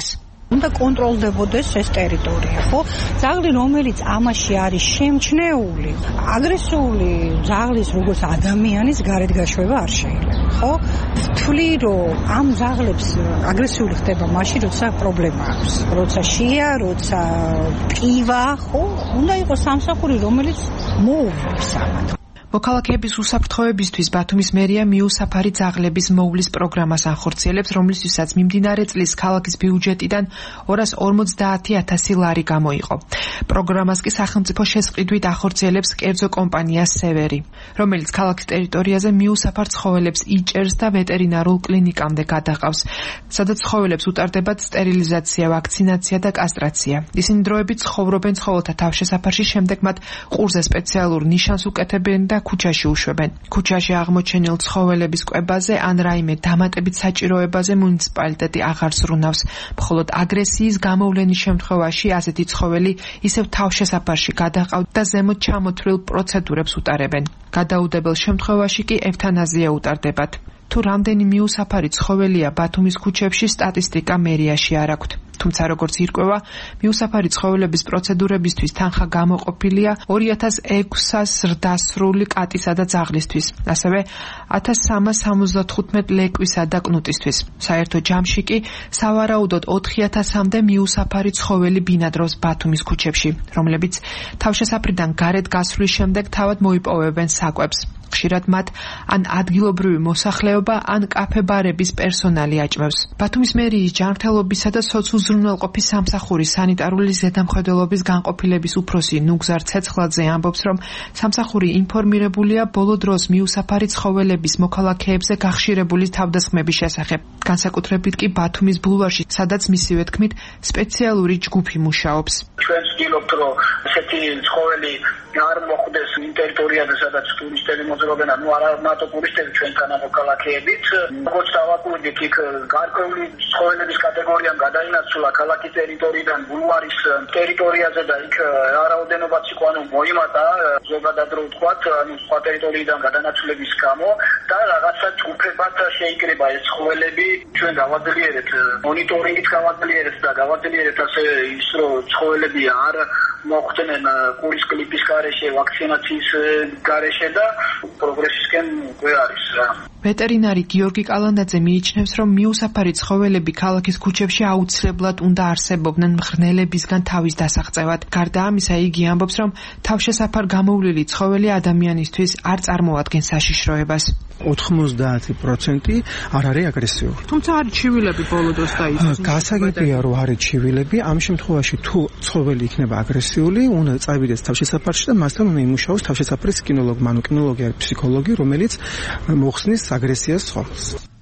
U: უნდა კონტროლდებოდეს ეს ტერიტორია, ხო? ძაღლი, რომელიც ამაში არის შემჩნეული, აგრესიული ძაღლის როგორც ადამიანის გარეთ გაშვება არ შეიძლება, ხო? თვლი რომ ამ ძაღლებს აგრესიული ხდება მაშინ, როცა პრობლემა აქვს, როცა შია, როცა ტკივა, ხო? უნდა იყოს სამსახური, რომელიც მოუვლებს ამათ.
M: მოქალაქეების უსაფრთხოებისთვის ბათუმის მერია მიუსაფარი ძაღლების მოვლის პროგრამას ახორციელებს, რომლისთვისაც მიმდინარე წლის ქალაქის ბიუჯეტიდან ორას ორმოცდაათი ათასი ლარი გამოიყო. პროგრამას კი სახელმწიფო შესყიდვით ახორციელებს კერძო კომპანია სევერი, რომელიც ქალაქის ტერიტორიაზე მიუსაფარ ცხოველებს იჭერს და ვეტერინარულ კლინიკამდე გადაყავს, სადაც ცხოველებს უტარდებათ სტერილიზაცია, ვაქცინაცია და კასტრაცია. ისინი დროებით ცხოვრობენ ცხოველთა თავშესაფარში, შემდეგ მათ ყურზე სპეციალურ ნიშანს უკეთებენ და ქუჩაში უშვებენ. ქუჩაში აღმოჩენილ ცხოველების კვებაზე ან რაიმე დამატებით საჭიროებაზე მუნიციპალიტეტი აღარ ზრუნავს. მხოლოდ აგრესიის გამოვლენის შემთხვევაში ასეთი ცხოველი ისევ თავშესაფარში გადაყავთ და ზემოთ ჩამოთვლილ პროცედურებს უტარებენ. გადაუდებელ შემთხვევაში კი ევთანაზია უტარდებათ. თუ რამდენი მიუსაფარი ცხოველია ბათუმის ქუჩებში, სტატისტიკა მერიაში არ აქვთ. თუმცა როგორც ირკვევა, მიუსაფარი ცხოველების პროცედურებისთვის თანხა გამოყოფილია ორი ათას ექვსას ზრდასრული კატისა და ძაღლისთვის, ასევე ათას სამას სამოცდათხუთმეტ ლეკვისა და კნუტისთვის. საერთო ჯამში კი სავარაუდოდ ოთხი ათასამდე მიუსაფარი ცხოველი ბინადრობს ბათუმის ქუჩებში, რომლებიც თავშესაფრიდან გარეთ გასვლის შემდეგ თავად მოიპოვებენ საკვებს. ხშირად მათ ან ადგილობრივი მოსახლეობა, ან კაფე-ბარების პერსონალი აჭმევს. ბათუმის მერიის ჯანმრთელობისა და სოციუზრუნველყოფის სამსახურის სანიტარული ზედამხედველობის განყოფილების უფროსი ნუგზარ ცეცხლაძე ამბობს, რომ სამსახური ინფორმირებულია ბოლო დროს მიუსაფარი ცხოველების მოქალაქეებზე გახშირებული თავდასხმების შესახებ. განსაკუთრებით კი ბათუმის ბულვარში, სადაც მისივე თქმით სპეციალური ჯგუფი მუშაობს.
N: ჩვენ ვცდილობთ, რომ ესეთი ცხოველი არ მოხვდეს იმ ტერიტორიაზე, სადაც ტურისტები მოძრაობენ, ანუ არა მარტო ტურისტები, ჩვენთან მოქალაქეებით. როგორც დავაკვირდით, იქ გარკვეული ცხოველების კატეგორიამ გადაინაცვლა ქალაქის ტერიტორიიდან ბულვარის ტერიტორიაზე და იქ რაოდენობაც იყო, ანუ მოიმატა ზოგადად რო ვთქვათ, ანუ სხვა ტერიტორიიდან გადანაცვლების გამო და რაღაცა ჯგუფებად შეიკრიბა ეს ცხოველები. ჩვენ გავაძლიერეთ მონიტორინგით გავაძლიერეთ და გავაძლიერეთ ასე ის რომ ცხოველები არ მოხვდნენ ყურის კლიპის გარეშე, ვაქცინაციის გარეშე და პროგრესისკენ უკვე არის რა.
M: ვეტერინარი გიორგი კალანდაძე მიიჩნევს, რომ მიუსაფარი ცხოველები ქალაქის ქუჩებში აუცილებლად უნდა არსებობდნენ მღრღნელებისგან თავის დასაღწევად. გარდა ამისა, იგი ამბობს, რომ თავშესაფარ გამოვლილი ცხოველი ადამიანისთვის არ წარმოადგენს საშიშროებას.
A: ოთხმოცდაათი პროცენტი არ არის აგრესიული.
M: თუმცა არის ჩივილები ბოლო დროს დაისახეს.
A: გასაგებია, რომ არის ჩივილები, ამ შემთხვევაში თუ ცხოველი იქნება აგრესიული, უნდა წავიდეს თავშესაფარში და მასთან უნდა იმუშაოს თავშესაფრის კინოლოგი, ანუ კინოლოგი არის ფსიქოლოგი, რომელიც მოხსნის აგრესიას ცხოველს.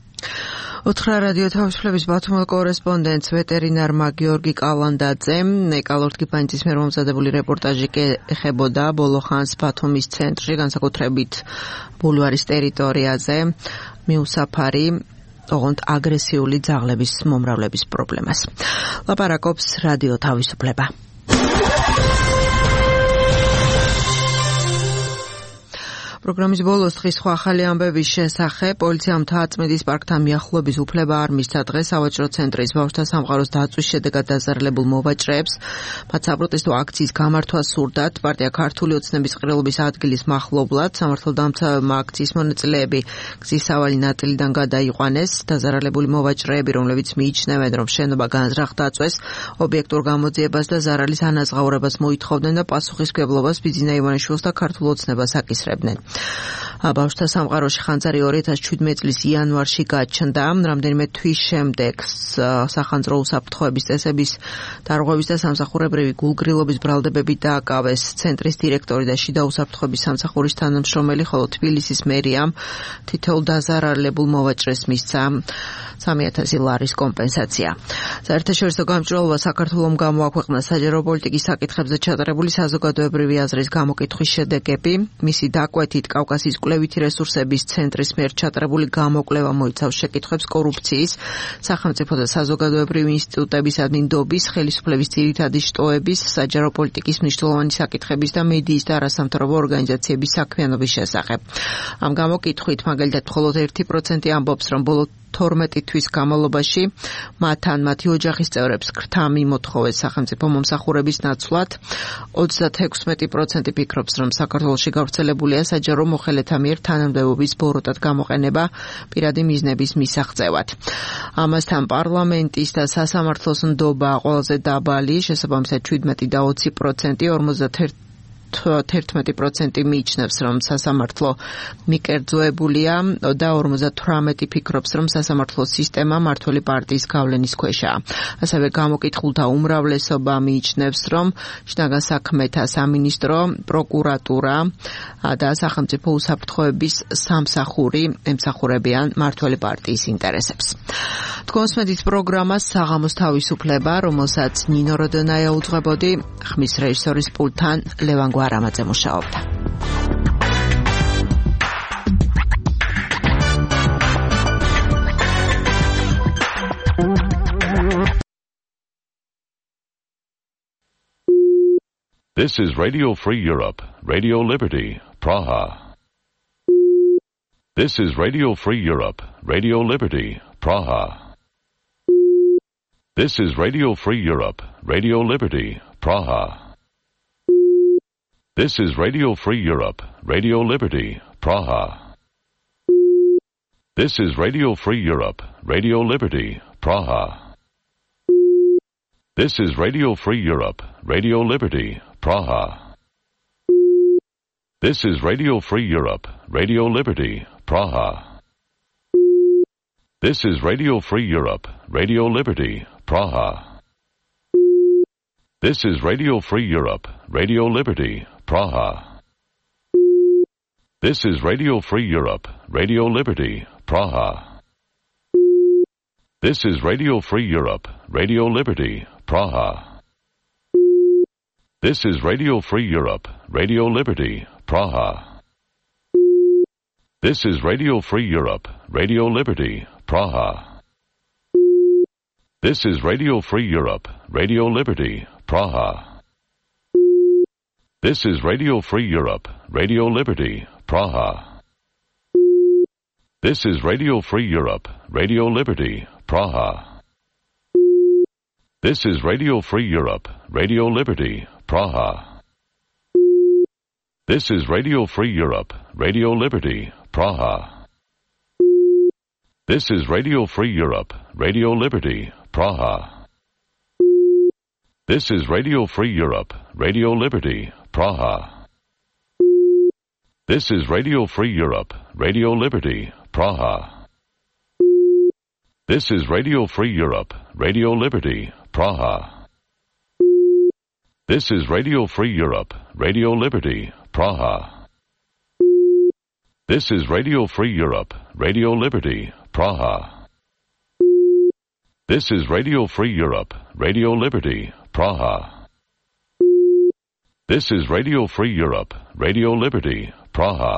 B: უთხრა რადიო თავისუფლების ბათუმელ კორესპონდენტს ვეტერინარმა გიორგი კალანდაძემ ეკალორდ გიფანიძის მიერ მომზადებული რეპორტაჟი ეხებოდა ბოლო ხანს ბათუმის ცენტრში, განსაკუთრებით ბულვარის ტერიტორიაზე მიუსაფარი ოღონდ აგრესიული ძაღლების მომრავლების პრობლემას. ლაპარაკობს რადიო თავისუფლება. პროგრამის ბოლოს დღის სხვა ახალი ამბების შესახებ პოლიციამ თააწმიდის პარკთან მიახლოების უფლება არ მისცა დღეს სავაჭრო ცენტრის ბავშვთა სამყაროს დაწვის შედეგად დაზარალებულ მოვაჭრეებს. მათ საპროტესტო აქციის გამართვა სურდათ. პარტია ქართული ოცნების ყრილობის ადგილის მახლობლად სამართალდამცავებმა აქციის მონაწილეები გზის სავალი ნაწილიდან გადაიყვანეს. დაზარალებული მოვაჭრეები, რომლებიც მიიჩნევენ, რომ შენობა განზრახ დაწვეს, ობიექტურ გამოძიებას და ზარალის ანაზღაურებას მოითხოვდნენ და პასუხისმგებლობას ბიძინა ივანიშვილს და ქართულ ოცნებას აკისრებდნენ. ბავშვთა სამყაროში ხანძარი ორი ათას შვიდმეტი წლის იანვარში გაჩნდა. რამდენიმე თვის შემდეგ სახანძრო უსაფრთხოების წესების დარღვევის და სამსახურებრივი გულგრილობის ბრალდებები დააკავეს. ცენტრის დირექტორი და შიდა უსაფრთხოების სამსახურის თანამშრომელი, ხოლო თბილისის მერიამ თითოეულ დაზარალებულ მოვაჭრეს მისცა სამი ათასი ლარის კომპენსაცია. საერთაშორისო გამჭვირვალობა საქართველომ გამოაქვეყნა საჯარო პოლიტიკის საკითხებზე ჩატარებული საზოგადოებრივი აზრის გამოკითხვის შედეგები. მისი დაკვეთით კავკასიის კვლევითი რესურსების ცენტრის მიერ ჩატარებული გამოკვლევა მოიცავს შეკითხვებს კორუფციის, სახელმწიფო და საზოგადოებრივი ინსტიტუტების ადმინდობის, ხელისუფლების ძირითადი შტოების, საჯარო პოლიტიკის მნიშვნელოვანი საკითხების და მედიის და არასამთავრობო ორგანიზაციების საქმიანობის შესახებ. ამ გამოკითხვით მაგალითად მხოლოდ ერთი პროცენტი ამბობს, რომ ბოლო თორმეტი თვის განმავლობაში მათთან მათი ოჯახის წევრებს ქრთა მიმოთხოვეს სახელმწიფო მომსახურების ნაცვლად. ოცდაექვსი პროცენტი ფიქრობს, რომ საქართველოში გავრცელებულია საჯარო მოხელეთა მიერ თანამდებობის ბოროტად გამოყენება პირადი მიზნების მისაღწევად. ამასთან პარლამენტის და სასამართლოს ნდობა ყველაზე დაბალი, შესაბამისად შვიდმეტი და ოცი პროცენტი, ორმოცდაერთმეტი პროცენტი მიიჩნევს, რომ სასამართლო მიკერძოებულია და ორმოცდათვრამეტი ფიქრობს, რომ სასამართლო სისტემა მმართველი პარტიის გავლენის ქვეშაა. ასევე გამოკითხულთა უმრავლესობა მიიჩნევს, რომ შინაგან საქმეთა სამინისტრო, პროკურატურა და სახელმწიფო უსაფრთხოების სამსახური ემსახურებიან მმართველი პარტიის ინტერესებს. თქვენსმენთ პროგრამას საღამოს თავისუფლება, რომელსაც ნინო როდონაია უძღვებოდი, ხმის რეჟისორის პულტთან ლევან გვარამაძე მუშაობდა.
G: This is Radio Free Europe, Radio Liberty, Praha. This is Radio Free Europe, Radio Liberty, Praha. This is Radio Free Europe, Radio Liberty, Praha. This is Radio Free Europe, Radio Liberty, Praha. This is Radio Free Europe, Radio Liberty, Praha. This is Radio Free Europe, Radio Liberty, Praha. This is Radio Free Europe, Radio Liberty, Praha. This is Radio Free Europe, Radio Liberty, Praha. This is Radio Free Europe, Radio Liberty, Praha. This is Radio Free Europe, Radio Liberty, Praha. This is Radio Free Europe, Radio Liberty, Praha. This is Radio Free Europe, Radio Liberty, Praha. This is Radio Free Europe, Radio Liberty, Praha. This is Radio Free Europe, Radio Liberty, Praha. This is Radio Free Europe, Radio Liberty, Praha. This is Radio Free Europe, Radio Liberty, Praha. This is Radio Free Europe, Radio Liberty, Praha. This is Radio Free Europe, Radio Liberty, Praha. This is Radio Free Europe, Radio Liberty, Praha. This is Radio Free Europe, Radio Liberty, Praha. This is Radio Free Europe, Radio Liberty, Praha. This is Radio Free Europe, Radio Liberty, Praha. This is Radio Free Europe, Radio Liberty, Praha. This is Radio Free Europe, Radio Liberty, Praha. This is Radio Free Europe, Radio Liberty, Praha. This is Radio Free Europe, Radio Liberty, Praha.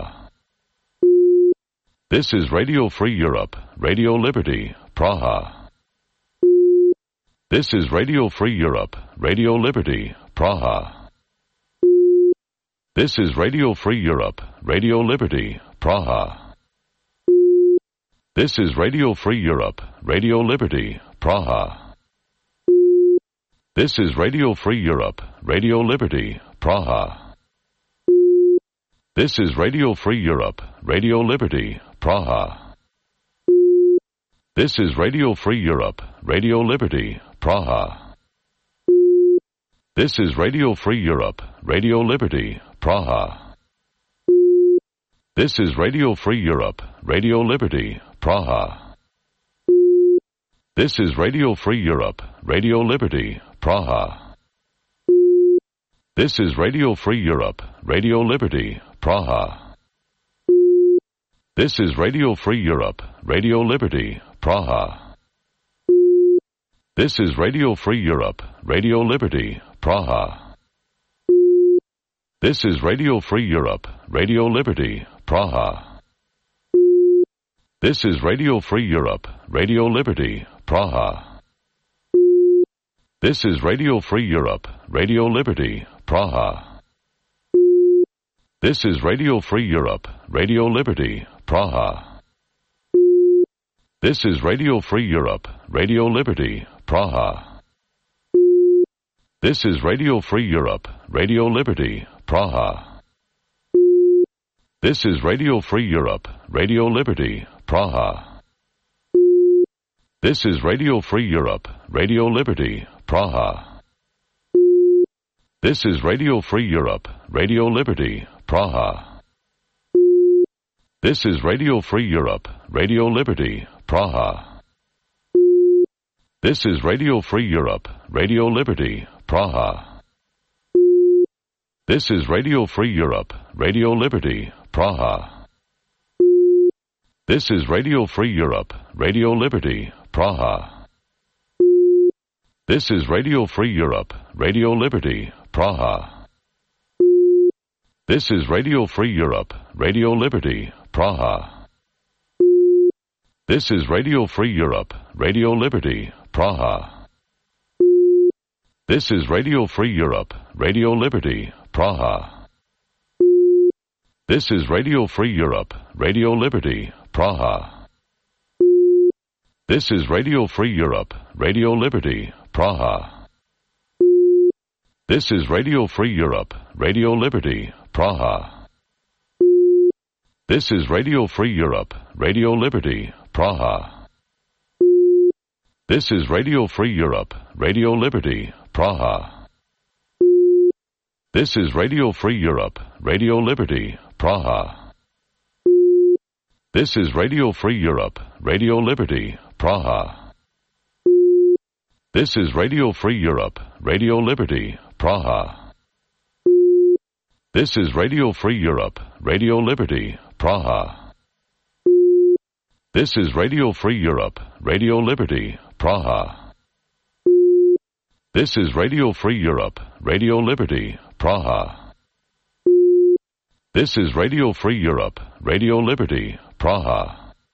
G: This is Radio Free Europe, Radio Liberty, Praha. This is Radio Free Europe, Radio Liberty, Praha. This is Radio Free Europe, Radio Liberty, Praha. This is Radio Free Europe, Radio Liberty, Praha. This is Radio Free Europe, Radio Liberty, Praha. This is Radio Free Europe, Radio Liberty, Praha. This is Radio Free Europe, Radio Liberty, Praha. This is Radio Free Europe, Radio Liberty, Praha. This is Radio Free Europe, Radio Liberty, Praha. This is Radio Free Europe, Radio Liberty, Praha. This is Radio Free Europe, Radio Liberty, Praha. This is Radio Free Europe, Radio Liberty, Praha. This is Radio Free Europe, Radio Liberty, Praha. This is Radio Free Europe, Radio Liberty, Praha. This is Radio Free Europe, Radio Liberty, Praha. This is Radio Free Europe, Radio Liberty, Praha. This is Radio Free Europe, Radio Liberty, Praha. This is Radio Free Europe, Radio Liberty, Praha. This is Radio Free Europe, Radio Liberty, Praha. This is Radio Free Europe, Radio Liberty, Praha. This is Radio Free Europe, Radio Liberty, Praha. This is Radio Free Europe, Radio Liberty, Praha. This is Radio Free Europe, Radio Liberty, Praha. This is Radio Free Europe, Radio Liberty, Praha. This is Radio Free Europe, Radio Liberty, Praha. This is Radio Free Europe, Radio Liberty, Praha. This is Radio Free Europe, Radio Liberty, Praha. This is Radio Free Europe, Radio Liberty, Praha. This is Radio Free Europe, Radio Liberty, Praha. This is Radio Free Europe, Radio Liberty, Praha. This is Radio Free Europe, Radio Liberty, Praha. This is Radio Free Europe, Radio Liberty, Praha. This is Radio Free Europe, Radio Liberty, Praha. This is Radio Free Europe, Radio Liberty, Praha. This is Radio Free Europe, Radio Liberty, Praha. This is Radio Free Europe, Radio Liberty, Praha. This is Radio Free Europe, Radio Liberty, Praha. This is Radio Free Europe, Radio Liberty, Praha. This is Radio Free Europe, Radio Liberty, Praha. This is Radio Free Europe, Radio Liberty, Praha. This is Radio Free Europe, Radio Liberty, Praha. This is Radio Free Europe, Radio Liberty, Praha.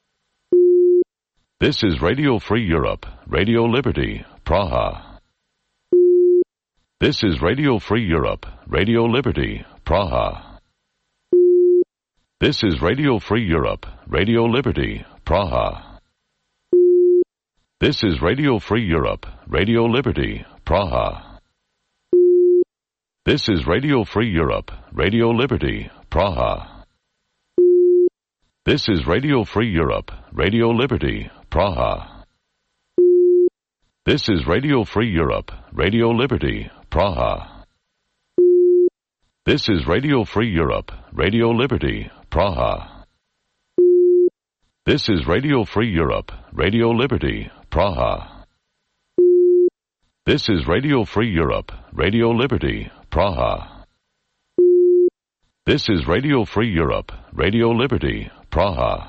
G: This is Radio Free Europe, Radio Liberty, Praha. This is Radio Free Europe, Radio Liberty, Praha. This is Radio Free Europe, Radio Liberty, Praha. This is Radio Free Europe, Radio Liberty, Praha. This is Radio Free Europe, Radio Liberty, Praha. This is Radio Free Europe, Radio Liberty, Praha. This is Radio Free Europe, Radio Liberty, Praha. This is Radio Free Europe, Radio Liberty, Praha. This is Radio Free Europe, Radio Liberty, Praha. This is Radio Free Europe, Radio Liberty, Praha. This is Radio Free Europe, Radio Liberty, Praha.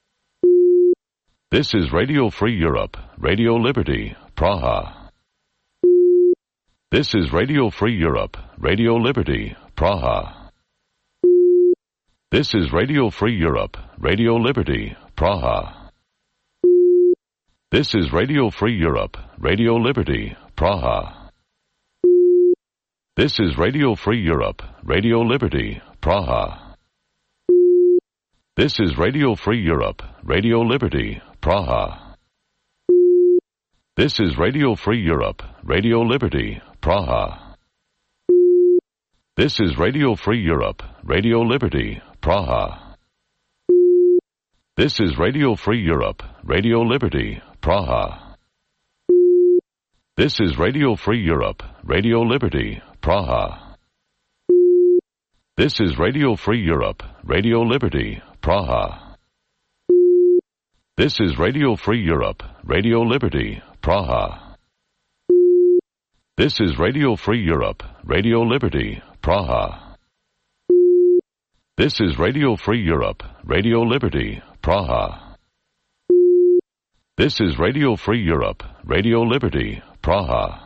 G: This is Radio Free Europe, Radio Liberty, Praha. This is Radio Free Europe, Radio Liberty, Praha. This is Radio Free Europe, Radio Liberty, Praha. This is Radio Free Europe, Radio Liberty, Praha. This is Radio Free Europe, Radio Liberty, Praha. This is Radio Free Europe, Radio Liberty, Praha. This is Radio Free Europe, Radio Liberty, Praha. This is Radio Free Europe, Radio Liberty, Praha. This is Radio Free Europe, Radio Liberty, Praha. This is Radio Free Europe, Radio Liberty, Praha. This is Radio Free Europe, Radio Liberty, Praha. This is Radio Free Europe, Radio Liberty, Praha. This is Radio Free Europe, Radio Liberty, Praha. This is Radio Free Europe, Radio Liberty, Praha. This is Radio Free Europe, Radio Liberty, Praha.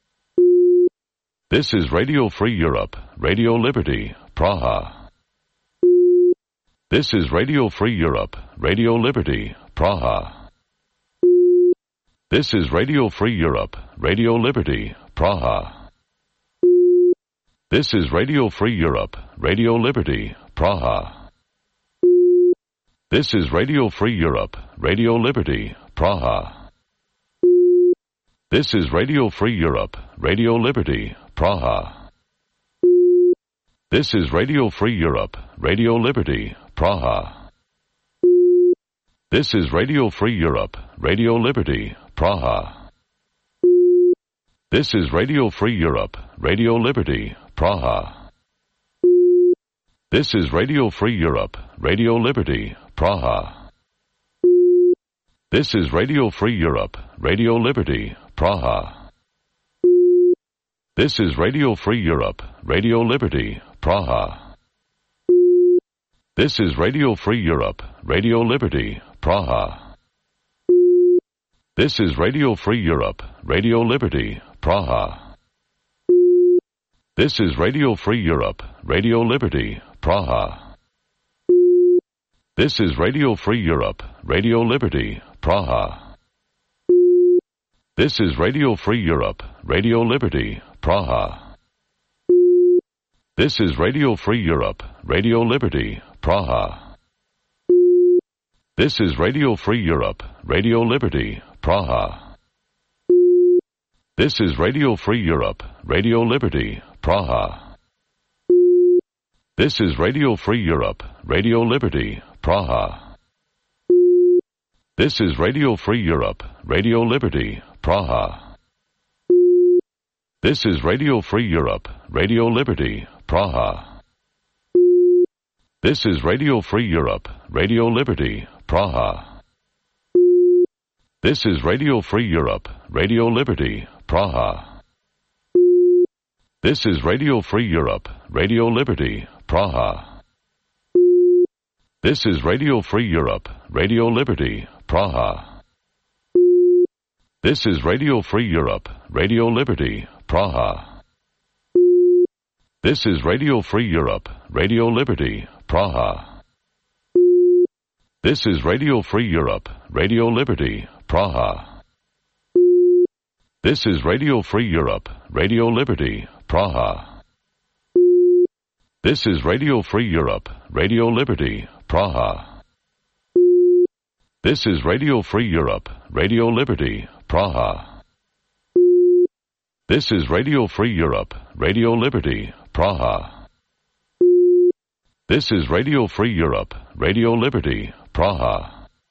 G: This is Radio Free Europe, Radio Liberty, Praha. This is Radio Free Europe, Radio Liberty, Praha. This is Radio Free Europe, Radio Liberty, Praha. This is Radio Free Europe, Radio Liberty, Praha. This is Radio Free Europe, Radio Liberty, Praha. This is Radio Free Europe, Radio Liberty, Praha. This is Radio Free Europe, Radio Liberty, Praha. This is Radio Free Europe, Radio Liberty, Praha. This is Radio Free Europe, Radio Liberty, Praha. This is Radio Free Europe, Radio Liberty, Praha. This is Radio Free Europe, Radio Liberty, Praha. This is Radio Free Europe, Radio Liberty, Praha. This is Radio Free Europe, Radio Liberty, Praha. This is Radio Free Europe, Radio Liberty, Praha. This is Radio Free Europe, Radio Liberty, Praha. This is Radio Free Europe, Radio Liberty, Praha. This is Radio Free Europe, Radio Liberty, Praha. This is Radio Free Europe, Radio Liberty, Praha. This is Radio Free Europe, Radio Liberty, Praha. This is Radio Free Europe, Radio Liberty, Praha. This is Radio Free Europe, Radio Liberty, Praha. This is Radio Free Europe, Radio Liberty, Praha. This is Radio Free Europe, Radio Liberty, Praha. This is Radio Free Europe, Radio Liberty, Praha. This is Radio Free Europe, Radio Liberty, Praha. This is Radio Free Europe, Radio Liberty, Praha. This is Radio Free Europe, Radio Liberty, Praha. This is Radio Free Europe, Radio Liberty, Praha. This is Radio Free Europe, Radio Liberty, Praha. This is Radio Free Europe, Radio Liberty, Praha. This is Radio Free Europe, Radio Liberty, Praha. This is Radio Free Europe, Radio Liberty, Praha. This is Radio Free Europe, Radio Liberty, Praha. This is Radio Free Europe, Radio Liberty, Praha. This is Radio Free Europe, Radio Liberty, Praha.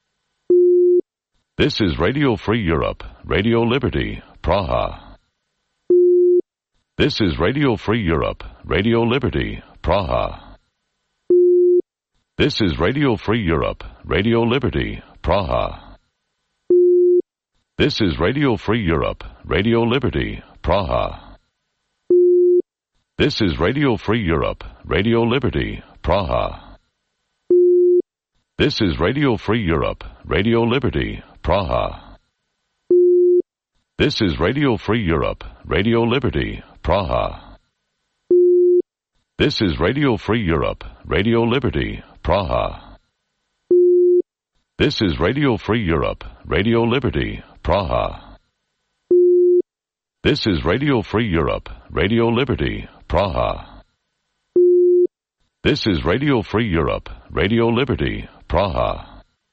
G: This is Radio Free Europe, Radio Liberty, Praha. This is Radio Free Europe, Radio Liberty, Praha. This is Radio Free Europe, Radio Liberty, Praha. This is Radio Free Europe, Radio Liberty, Praha. This is Radio Free Europe, Radio Liberty, Praha. This is Radio Free Europe, Radio Liberty, Praha. This is Radio Free Europe, Radio Liberty, Praha. This is Radio Free Europe, Radio Liberty, Praha. This is Radio Free Europe, Radio Liberty, Praha. This is Radio Free Europe, Radio Liberty, Praha. This is Radio Free Europe, Radio Liberty, Praha.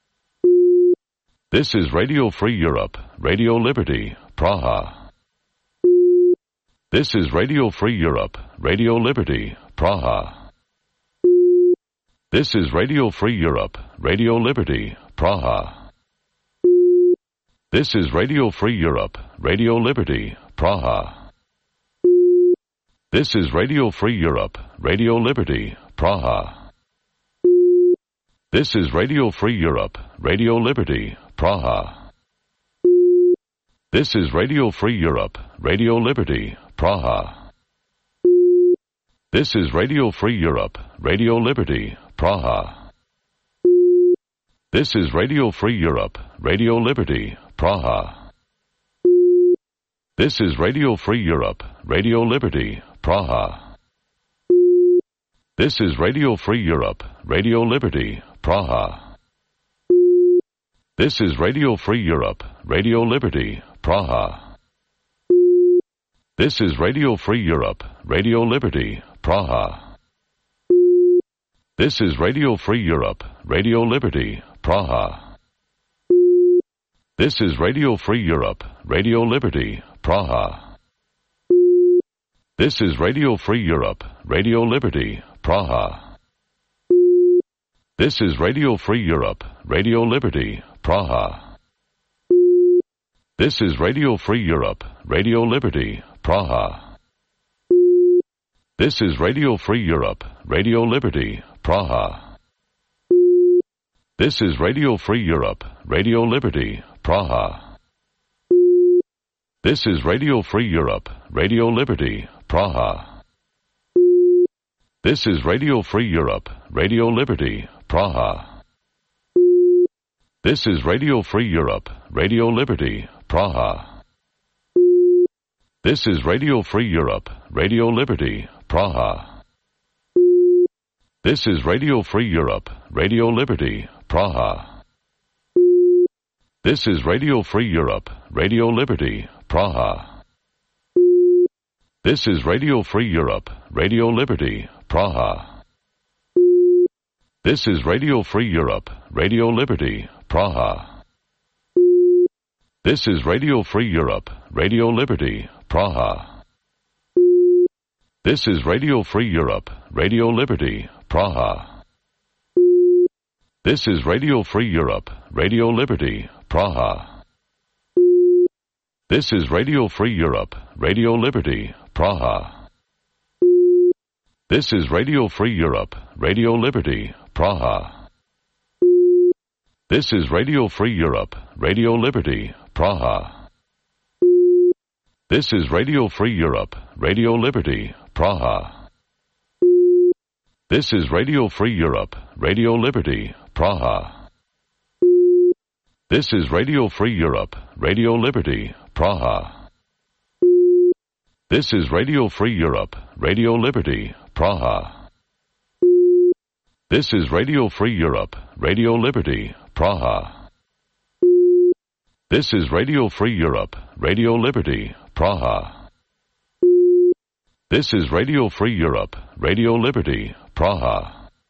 G: This is Radio Free Europe, Radio Liberty, Praha. This is Radio Free Europe, Radio Liberty, Praha. This is Radio Free Europe, Radio Liberty, Praha. This is Radio Free Europe, Radio Liberty, Praha. This is Radio Free Europe, Radio Liberty, Praha. This is Radio Free Europe, Radio Liberty, Praha. This is Radio Free Europe, Radio Liberty, Praha. This is Radio Free Europe, Radio Liberty, Praha. This is Radio Free Europe, Radio Liberty, Praha. This is Radio Free Europe, Radio Liberty, Praha. This is Radio Free Europe, Radio Liberty, Praha. This is Radio Free Europe, Radio Liberty, Praha. This is Radio Free Europe, Radio Liberty, Praha. This is Radio Free Europe, Radio Liberty, Praha. This is Radio Free Europe, Radio Liberty, Praha. This is Radio Free Europe, Radio Liberty, Praha. This is Radio Free Europe, Radio Liberty, Praha. This is Radio Free Europe, Radio Liberty, Praha. This is Radio Free Europe, Radio Liberty, Praha. This is Radio Free Europe, Radio Liberty, Praha. This is Radio Free Europe, Radio Liberty, Praha. This is Radio Free Europe, Radio Liberty, Praha. This is Radio Free Europe, Radio Liberty, Praha. This is Radio Free Europe, Radio Liberty, Praha. This is Radio Free Europe, Radio Liberty, Praha. This is Radio Free Europe, Radio Liberty, Praha. This is Radio Free Europe, Radio Liberty, Praha. This is Radio Free Europe, Radio Liberty, Praha. This is Radio Free Europe, Radio Liberty, Praha. This is Radio Free Europe, Radio Liberty, Praha. This is Radio Free Europe, Radio Liberty, Praha. This is Radio Free Europe, Radio Liberty, Praha. This is Radio Free Europe, Radio Liberty, Praha. This is Radio Free Europe, Radio Liberty, Praha. This is Radio Free Europe, Radio Liberty, Praha. This is Radio Free Europe, Radio Liberty, Praha. This is Radio Free Europe, Radio Liberty, Praha. This is Radio Free Europe, Radio Liberty, Praha. This is Radio Free Europe, Radio Liberty, Praha. This is Radio Free Europe, Radio Liberty, Praha. This is Radio Free Europe, Radio Liberty, Praha.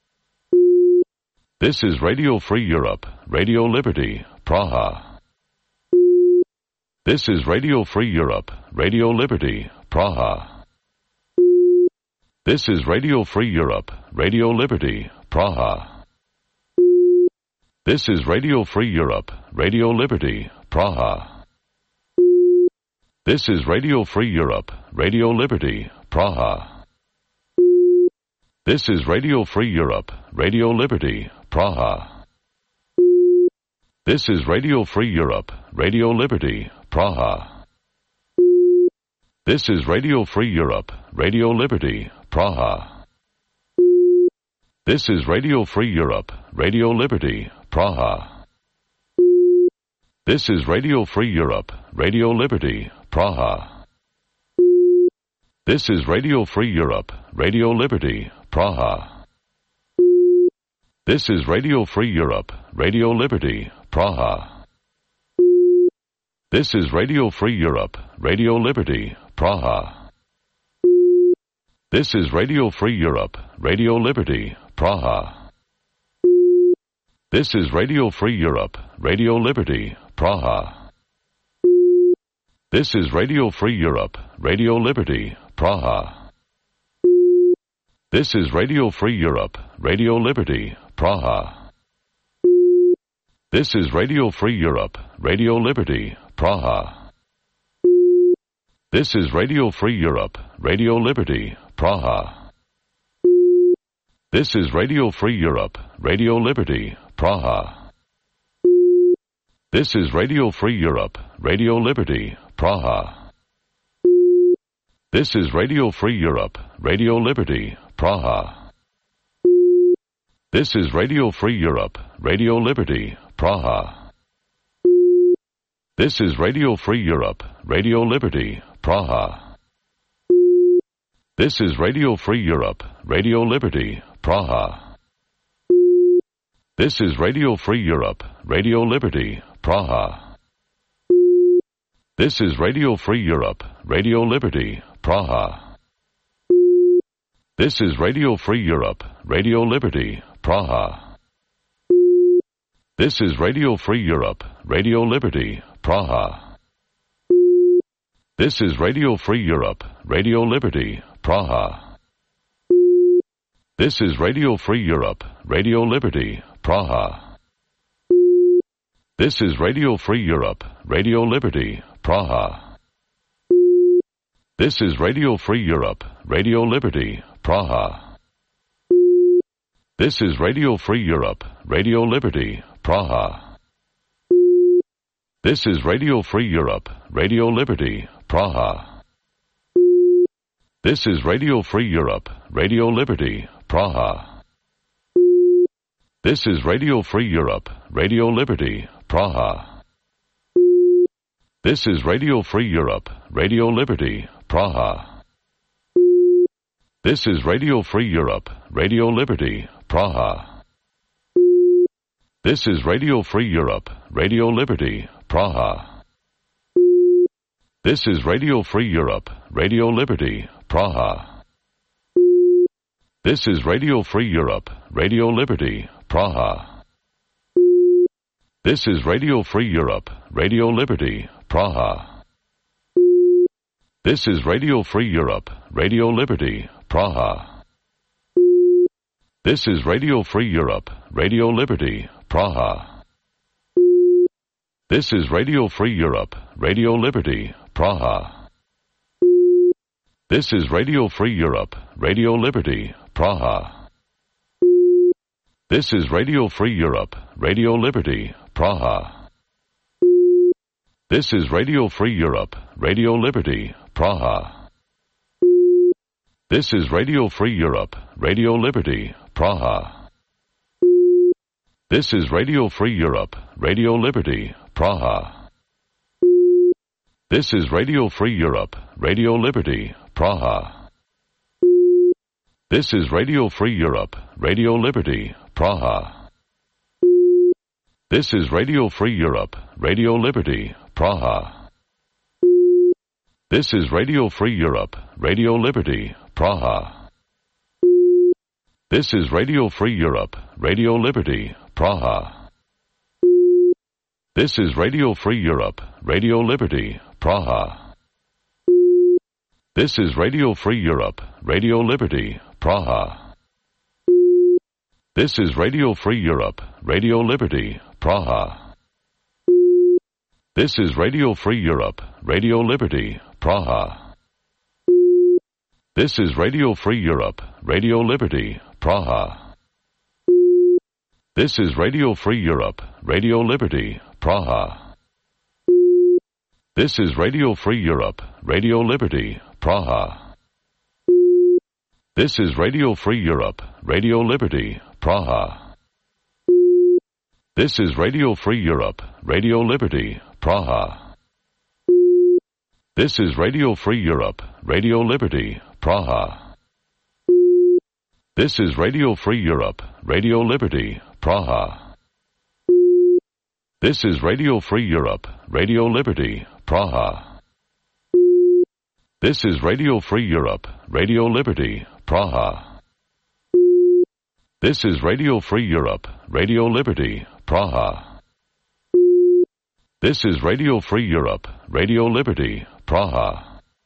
G: This is Radio Free Europe, Radio Liberty, Praha. This is Radio Free Europe, Radio Liberty, Praha. This is Radio Free Europe, Radio Liberty, Praha. This is Radio Free Europe, Radio Liberty, Praha. This is Radio Free Europe, Radio Liberty, Praha. This is Radio Free Europe, Radio Liberty, Praha. This is Radio Free Europe, Radio Liberty, Praha. This is Radio Free Europe, Radio Liberty, Praha. This is Radio Free Europe, Radio Liberty, Praha. This is Radio Free Europe, Radio Liberty, Praha. This is Radio Free Europe, Radio Liberty, Praha. This is Radio Free Europe, Radio Liberty, Praha. This is Radio Free Europe, Radio Liberty, Praha. This is Radio Free Europe, Radio Liberty, Praha. This is Radio Free Europe, Radio Liberty, Praha. This is Radio Free Europe, Radio Liberty, Praha. This is Radio Free Europe, Radio Liberty, Praha. This is Radio Free Europe, Radio Liberty, Praha. This is Radio Free Europe, Radio Liberty, Praha. This is Radio Free Europe, Radio Liberty, Praha. This is Radio Free Europe, Radio Liberty, Praha. This is Radio Free Europe, Radio Liberty, Praha. This is Radio Free Europe, Radio Liberty, Praha. This is Radio Free Europe, Radio Liberty, Praha. This is Radio Free Europe, Radio Liberty, Praha. This is Radio Free Europe, Radio Liberty, Praha. This is Radio Free Europe, Radio Liberty, Praha. This is Radio Free Europe, Radio Liberty, Praha. This is Radio Free Europe, Radio Liberty, Praha. This is Radio Free Europe, Radio Liberty, Praha. This is Radio Free Europe, Radio Liberty, Praha. This is Radio Free Europe, Radio Liberty, Praha. This is Radio Free Europe, Radio Liberty, Praha. This is Radio Free Europe, Radio Liberty, Praha. This is Radio Free Europe, Radio Liberty, Praha. This is Radio Free Europe, Radio Liberty, Praha. This is Radio Free Europe, Radio Liberty, Praha. This is Radio Free Europe, Radio Liberty, Praha. This is Radio Free Europe, Radio Liberty, Praha. This is Radio Free Europe, Radio Liberty, Praha. This is Radio Free Europe, Radio Liberty, Praha. This is Radio Free Europe, Radio Liberty, Praha. This is Radio Free Europe, Radio Liberty, Praha. This is Radio Free Europe, Radio Liberty, Praha. This is Radio Free Europe, Radio Liberty, Praha. This is Radio Free Europe, Radio Liberty, Praha. This is Radio Free Europe, Radio Liberty, Praha. This is Radio Free Europe, Radio Liberty, Praha. This is Radio Free Europe, Radio Liberty, Praha. This is Radio Free Europe, Radio Liberty, Praha. This is Radio Free Europe, Radio Liberty, Praha. This is Radio Free Europe, Radio Liberty, Praha. This is Radio Free Europe, Radio Liberty, Praha. This is Radio Free Europe, Radio Liberty, Praha. This is Radio Free Europe, Radio Liberty, Praha. This is Radio Free Europe, Radio Liberty, Praha. This is Radio Free Europe, Radio Liberty, Praha. This is Radio Free Europe, Radio Liberty, Praha. This is Radio Free Europe, Radio Liberty, Praha. This is Radio Free Europe, Radio Liberty, Praha. This is Radio Free Europe, Radio Liberty, Praha. This is Radio Free Europe, Radio Liberty, Praha. This is Radio Free Europe, Radio Liberty, Praha. This is Radio Free Europe, Radio Liberty, Praha. This is Radio Free Europe, Radio Liberty, Praha. This is Radio Free Europe, Radio Liberty, Praha. This is Radio Free Europe, Radio Liberty, Praha. This is Radio Free Europe, Radio Liberty, Praha. This is Radio Free Europe, Radio Liberty, Praha. This is Radio Free Europe, Radio Liberty, Praha. This is Radio Free Europe, Radio Liberty, Praha.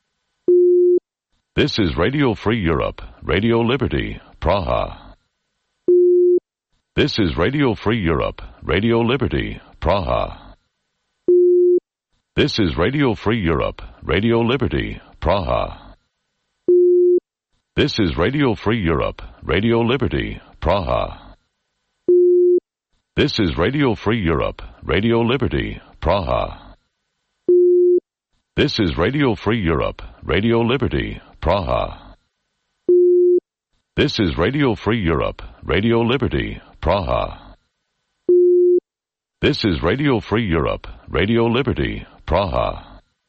G: This is Radio Free Europe, Radio Liberty, Praha. This is Radio Free Europe, Radio Liberty, Praha. This is Radio Free Europe, Radio Liberty, Praha. This is Radio Free Europe, Radio Liberty, Praha. This is Radio Free Europe, Radio Liberty, Praha. This is Radio Free Europe, Radio Liberty, Praha. This is Radio Free Europe, Radio Liberty, Praha. This is Radio Free Europe, Radio Liberty, Praha.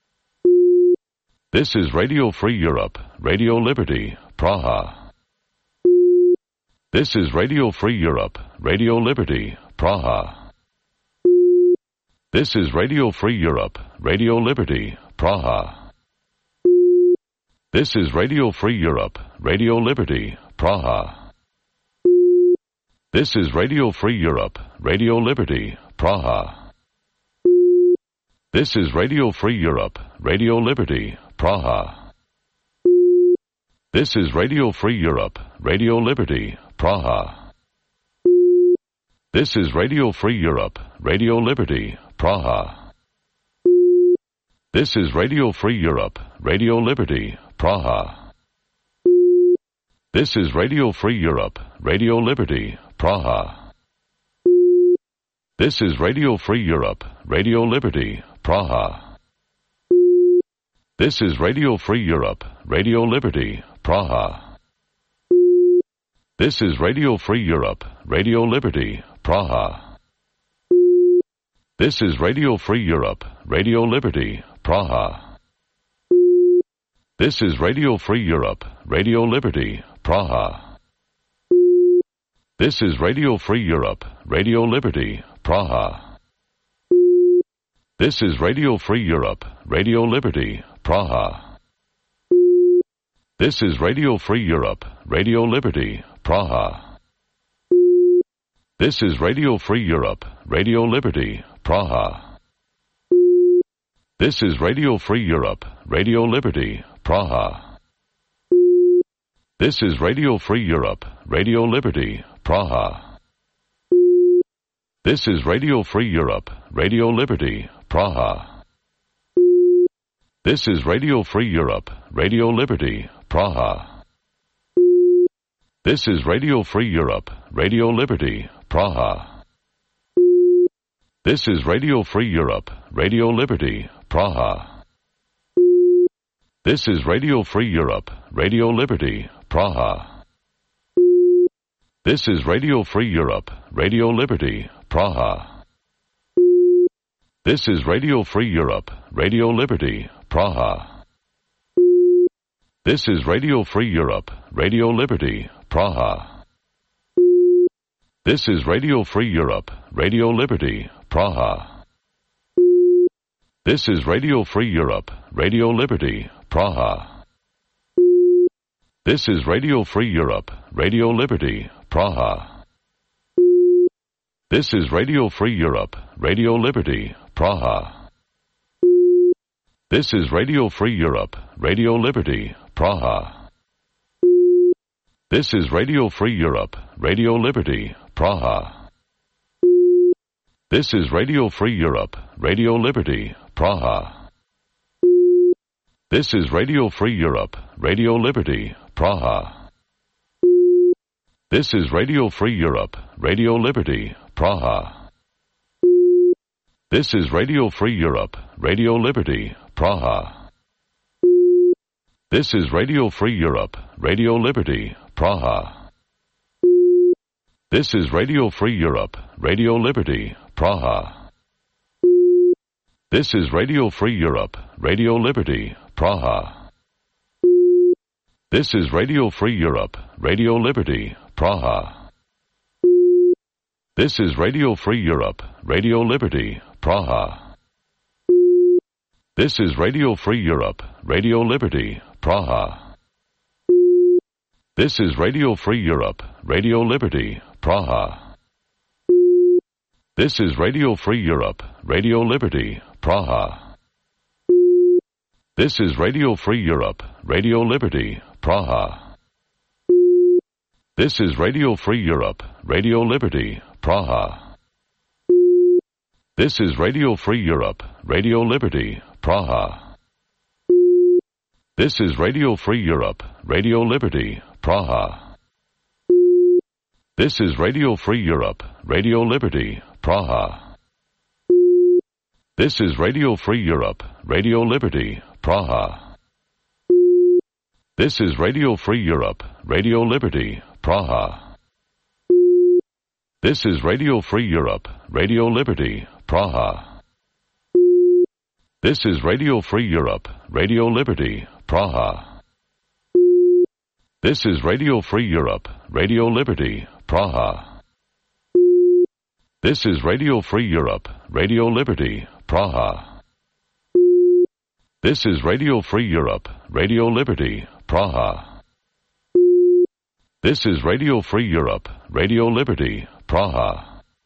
G: This is Radio Free Europe, Radio Liberty, Praha. This is Radio Free Europe, Radio Liberty, Praha. This is Radio Free Europe, Radio Liberty, Praha. This is Radio Free Europe, Radio Liberty, Praha. This is Radio Free Europe, Radio Liberty, Praha. This is Radio Free Europe, Radio Liberty, Praha. This is Radio Free Europe, Radio Liberty, Praha. This is Radio Free Europe, Radio Liberty, Praha. This is Radio Free Europe, Radio Liberty, Praha. This is Radio Free Europe, Radio Liberty, Praha. This is Radio Free Europe, Radio Liberty, Praha. This is Radio Free Europe, Radio Liberty, Praha. This is Radio Free Europe, Radio Liberty, Praha. This is Radio Free Europe, Radio Liberty, Praha. This is Radio Free Europe, Radio Liberty, Praha. This is Radio Free Europe, Radio Liberty, Praha. This is Radio Free Europe, Radio Liberty, Praha. This is Radio Free Europe, Radio Liberty, Praha. This is Radio Free Europe, Radio Liberty, Praha. This is Radio Free Europe, Radio Liberty, Praha. This is Radio Free Europe, Radio Liberty, Praha. This is Radio Free Europe, Radio Liberty, Praha. This is Radio Free Europe, Radio Liberty, Praha. This is Radio Free Europe, Radio Liberty, Praha. This is Radio Free Europe, Radio Liberty, Praha. This is Radio Free Europe, Radio Liberty, Praha. This is Radio Free Europe, Radio Liberty, Praha. This is Radio Free Europe, Radio Liberty, Praha. This is Radio Free Europe, Radio Liberty, Praha. This is Radio Free Europe, Radio Liberty, Praha. This is Radio Free Europe, Radio Liberty, Praha. This is Radio Free Europe, Radio Liberty, Praha. This is Radio Free Europe, Radio Liberty, Praha. This is Radio Free Europe, Radio Liberty, Praha. This is Radio Free Europe, Radio Liberty, Praha. This is Radio Free Europe, Radio Liberty, Praha. This is Radio Free Europe, Radio Liberty, Praha. This is Radio Free Europe, Radio Liberty, Praha. This is Radio Free Europe, Radio Liberty, Praha. This is Radio Free Europe, Radio Liberty, Praha. This is Radio Free Europe, Radio Liberty, Praha. This is Radio Free Europe, Radio Liberty, Praha. This is Radio Free Europe, Radio Liberty, Praha. This is Radio Free Europe, Radio Liberty, Praha. This is Radio Free Europe, Radio Liberty, Praha. This is Radio Free Europe, Radio Liberty, Praha. This is Radio Free Europe, Radio Liberty, Praha. This is Radio Free Europe, Radio Liberty, Praha. This is Radio Free Europe, Radio Liberty, Praha. This is Radio Free Europe, Radio Liberty, Praha. This is Radio Free Europe, Radio Liberty, Praha. This is Radio Free Europe, Radio Liberty, Praha. This is Radio Free Europe, Radio Liberty, Praha. This is Radio Free Europe, Radio Liberty, Praha. This is Radio Free Europe, Radio Liberty, Praha. This is Radio Free Europe, Radio Liberty, Praha. This is Radio Free Europe, Radio Liberty, Praha. This is Radio Free Europe, Radio Liberty, Praha. This is Radio Free Europe, Radio Liberty, Praha. This is Radio Free Europe, Radio Liberty, Praha.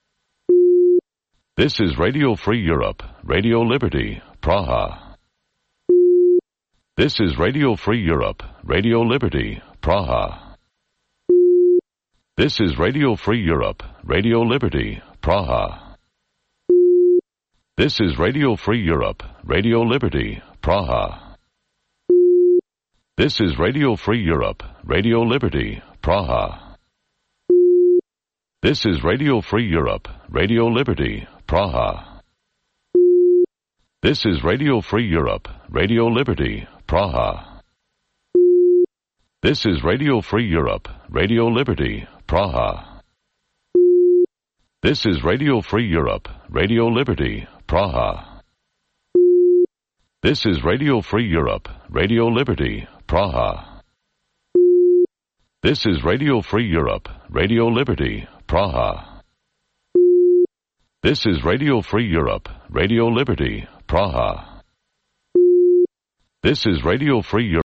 G: This is Radio Free Europe, Radio Liberty, Praha. This is Radio Free Europe, Radio Liberty, Praha. This is Radio Free Europe, Radio Liberty, Praha. This is Radio Free Europe, Radio Liberty, Praha. This is Radio Free Europe, Radio Liberty, Praha. This is Radio Free Europe, Radio Liberty, Praha. This is Radio Free Europe, Radio Liberty, Praha. This is Radio Free Europe, Radio Liberty, Praha. This is Radio Free Europe, Radio Liberty, Praha. This is Radio Free Europe, Radio Liberty, Praha. This is Radio Free Europe, Radio Liberty, Praha. This is Radio Free Europe, Radio Liberty, Praha. This is Radio Free Europe.